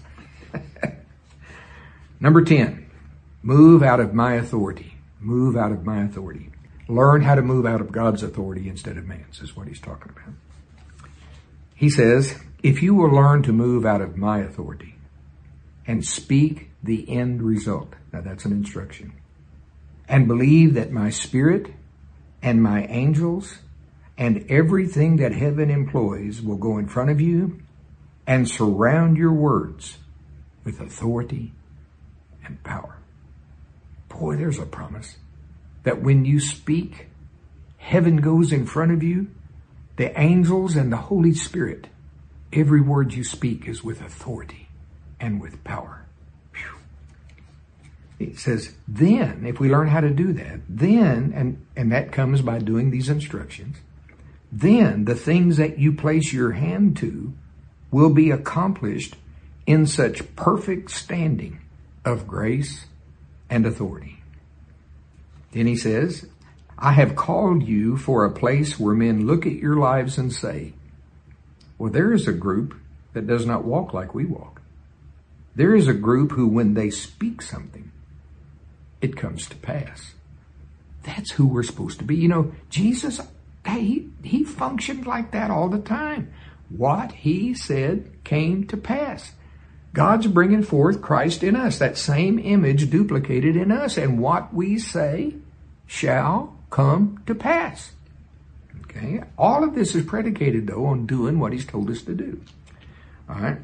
Number 10, move out of my authority. Move out of my authority. Learn how to move out of God's authority instead of man's, is what he's talking about. He says, if you will learn to move out of my authority and speak the end result, now that's an instruction, and believe that my Spirit and my angels and everything that heaven employs will go in front of you and surround your words with authority and power. Boy, there's a promise that when you speak, heaven goes in front of you, the angels and the Holy Spirit. Every word you speak is with authority and with power. Whew. It says, then, if we learn how to do that, then, and that comes by doing these instructions, then the things that you place your hand to will be accomplished in such perfect standing of grace and authority. Then he says, I have called you for a place where men look at your lives and say, well, there is a group that does not walk like we walk. There is a group who, when they speak something, it comes to pass. That's who we're supposed to be. You know, Jesus, he functioned like that all the time. What he said came to pass. God's bringing forth Christ in us, that same image duplicated in us. And what we say shall come to pass. Okay? All of this is predicated, though, on doing what he's told us to do. All right?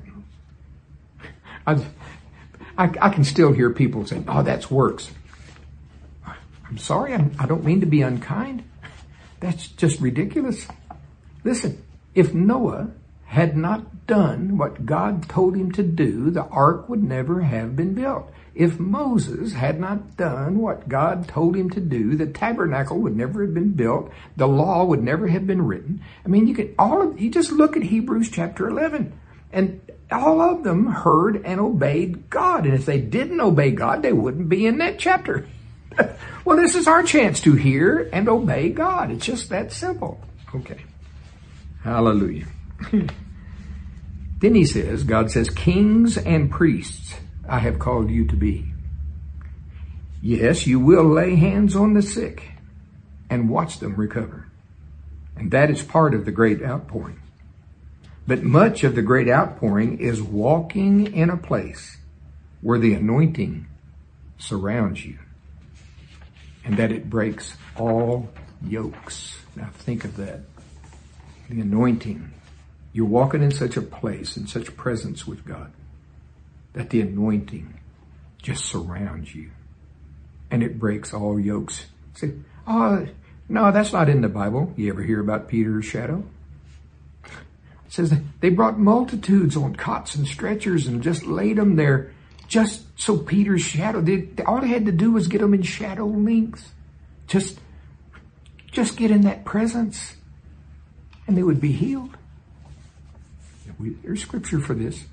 I can still hear people saying, oh, that's works. I'm sorry, I don't mean to be unkind. That's just ridiculous. Listen, if Noah had not done what God told him to do, the ark would never have been built. If Moses had not done what God told him to do, the tabernacle would never have been built. The law would never have been written. I mean, you just look at Hebrews chapter 11, and all of them heard and obeyed God. And if they didn't obey God, they wouldn't be in that chapter. Well, this is our chance to hear and obey God. It's just that simple. Okay. Hallelujah. Then he says, God says, kings and priests I have called you to be. Yes, you will lay hands on the sick and watch them recover. And that is part of the great outpouring. But much of the great outpouring is walking in a place where the anointing surrounds you and that it breaks all yokes. Now think of that. The anointing. You're walking in such a place, in such presence with God, that the anointing just surrounds you and it breaks all yokes. Say, oh, no, that's not in the Bible. You ever hear about Peter's shadow? It says that they brought multitudes on cots and stretchers and just laid them there just so Peter's shadow, all they had to do was get them in shadow length. Just get in that presence and they would be healed. There's scripture for this.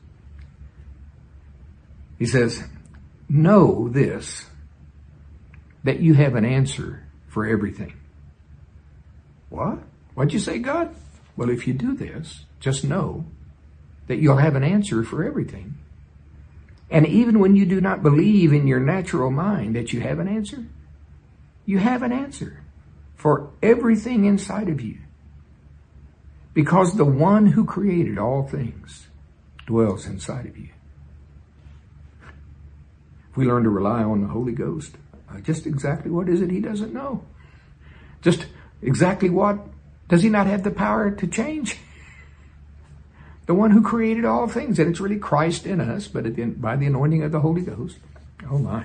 He says, know this, that you have an answer for everything. What? What'd you say, God? Well, if you do this, just know that you'll have an answer for everything. And even when you do not believe in your natural mind that you have an answer, you have an answer for everything inside of you. Because the one who created all things dwells inside of you. If we learn to rely on the Holy Ghost, just exactly what is it he doesn't know? Just exactly what does he not have the power to change? The one who created all things, and it's really Christ in us, but by the anointing of the Holy Ghost. Oh my.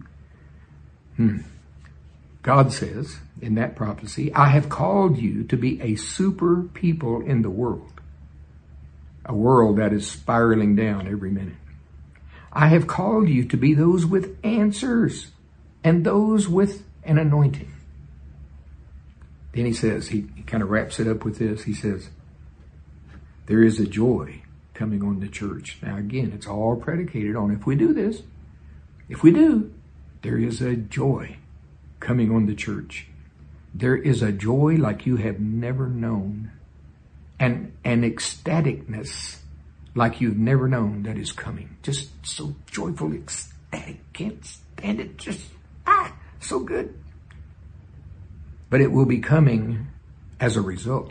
God says in that prophecy, I have called you to be a super people in the world. A world that is spiraling down every minute. I have called you to be those with answers and those with an anointing. Then he says, he kind of wraps it up with this. He says, there is a joy coming on the church. Now again, it's all predicated on if we do this. If we do, there is a joy coming on the church. There is a joy like you have never known. And an ecstaticness like you've never known that is coming. Just so joyful, ecstatic. Can't stand it. Just, so good. But it will be coming as a result.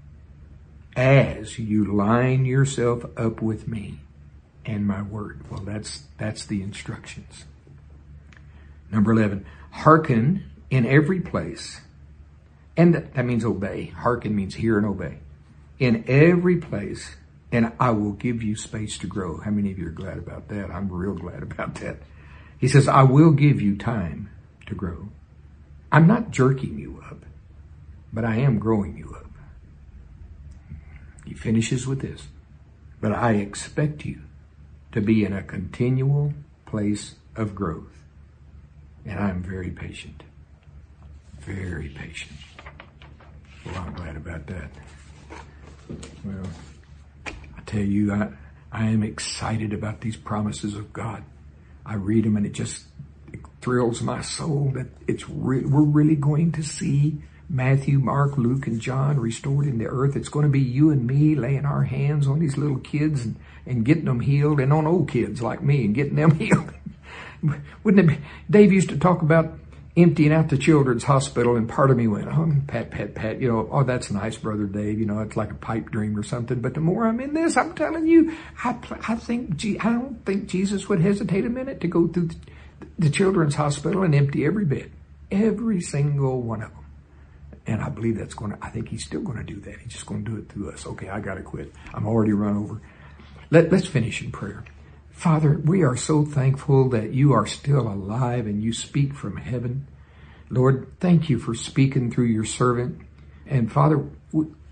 As you line yourself up with me and my word. Well, that's the instructions. Number 11, hearken in every place. And that means obey. Hearken means hear and obey. In every place, and I will give you space to grow. How many of you are glad about that? I'm real glad about that. He says, I will give you time to grow. I'm not jerking you up, but I am growing you up. He finishes with this, but I expect you to be in a continual place of growth. And I'm very patient. Very patient. Well, I'm glad about that. Well, I tell you, I am excited about these promises of God. I read them and it thrills my soul that we're really going to see Matthew, Mark, Luke, and John restored in the earth. It's going to be you and me laying our hands on these little kids and getting them healed, and on old kids like me and getting them healed. Wouldn't it be? Dave used to talk about emptying out the children's hospital, and part of me went, oh, pat, oh, that's nice, Brother Dave. It's like a pipe dream or something. But the more I'm in this, I'm telling you, I don't think Jesus would hesitate a minute to go through the children's hospital and empty every bed, every single one of them. And I believe I think he's still going to do that. He's just going to do it through us. Okay, I got to quit. I'm already run over. Let's finish in prayer. Father, we are so thankful that you are still alive and you speak from heaven. Lord, thank you for speaking through your servant. And Father,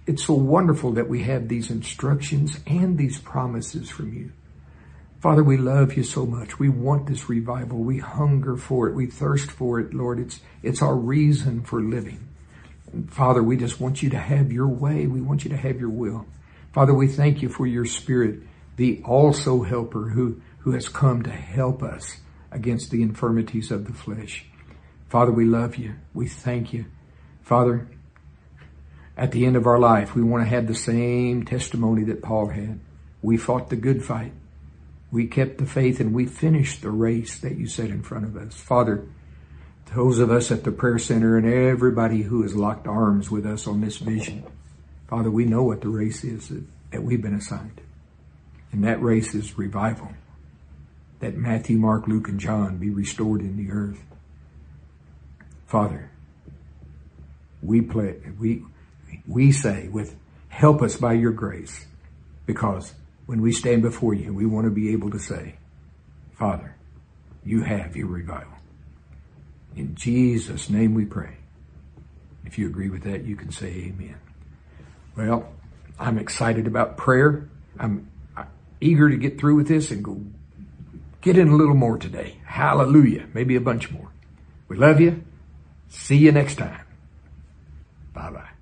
it's so wonderful that we have these instructions and these promises from you. Father, we love you so much. We want this revival. We hunger for it. We thirst for it, Lord. It's our reason for living. And Father, we just want you to have your way. We want you to have your will. Father, we thank you for your Spirit, the also helper who has come to help us against the infirmities of the flesh. Father, we love you. We thank you. Father, at the end of our life, we want to have the same testimony that Paul had. We fought the good fight. We kept the faith and we finished the race that you set in front of us. Father, those of us at the prayer center and everybody who has locked arms with us on this vision, Father, we know what the race is that we've been assigned. And that race is revival. That Matthew, Mark, Luke, and John be restored in the earth. Father, we say help us by your grace, because when we stand before you, we want to be able to say, Father, you have your revival. In Jesus' name we pray. If you agree with that, you can say amen. Well, I'm excited about prayer. I'm eager to get through with this and go get in a little more today. Hallelujah. Maybe a bunch more. We love you. See you next time. Bye-bye.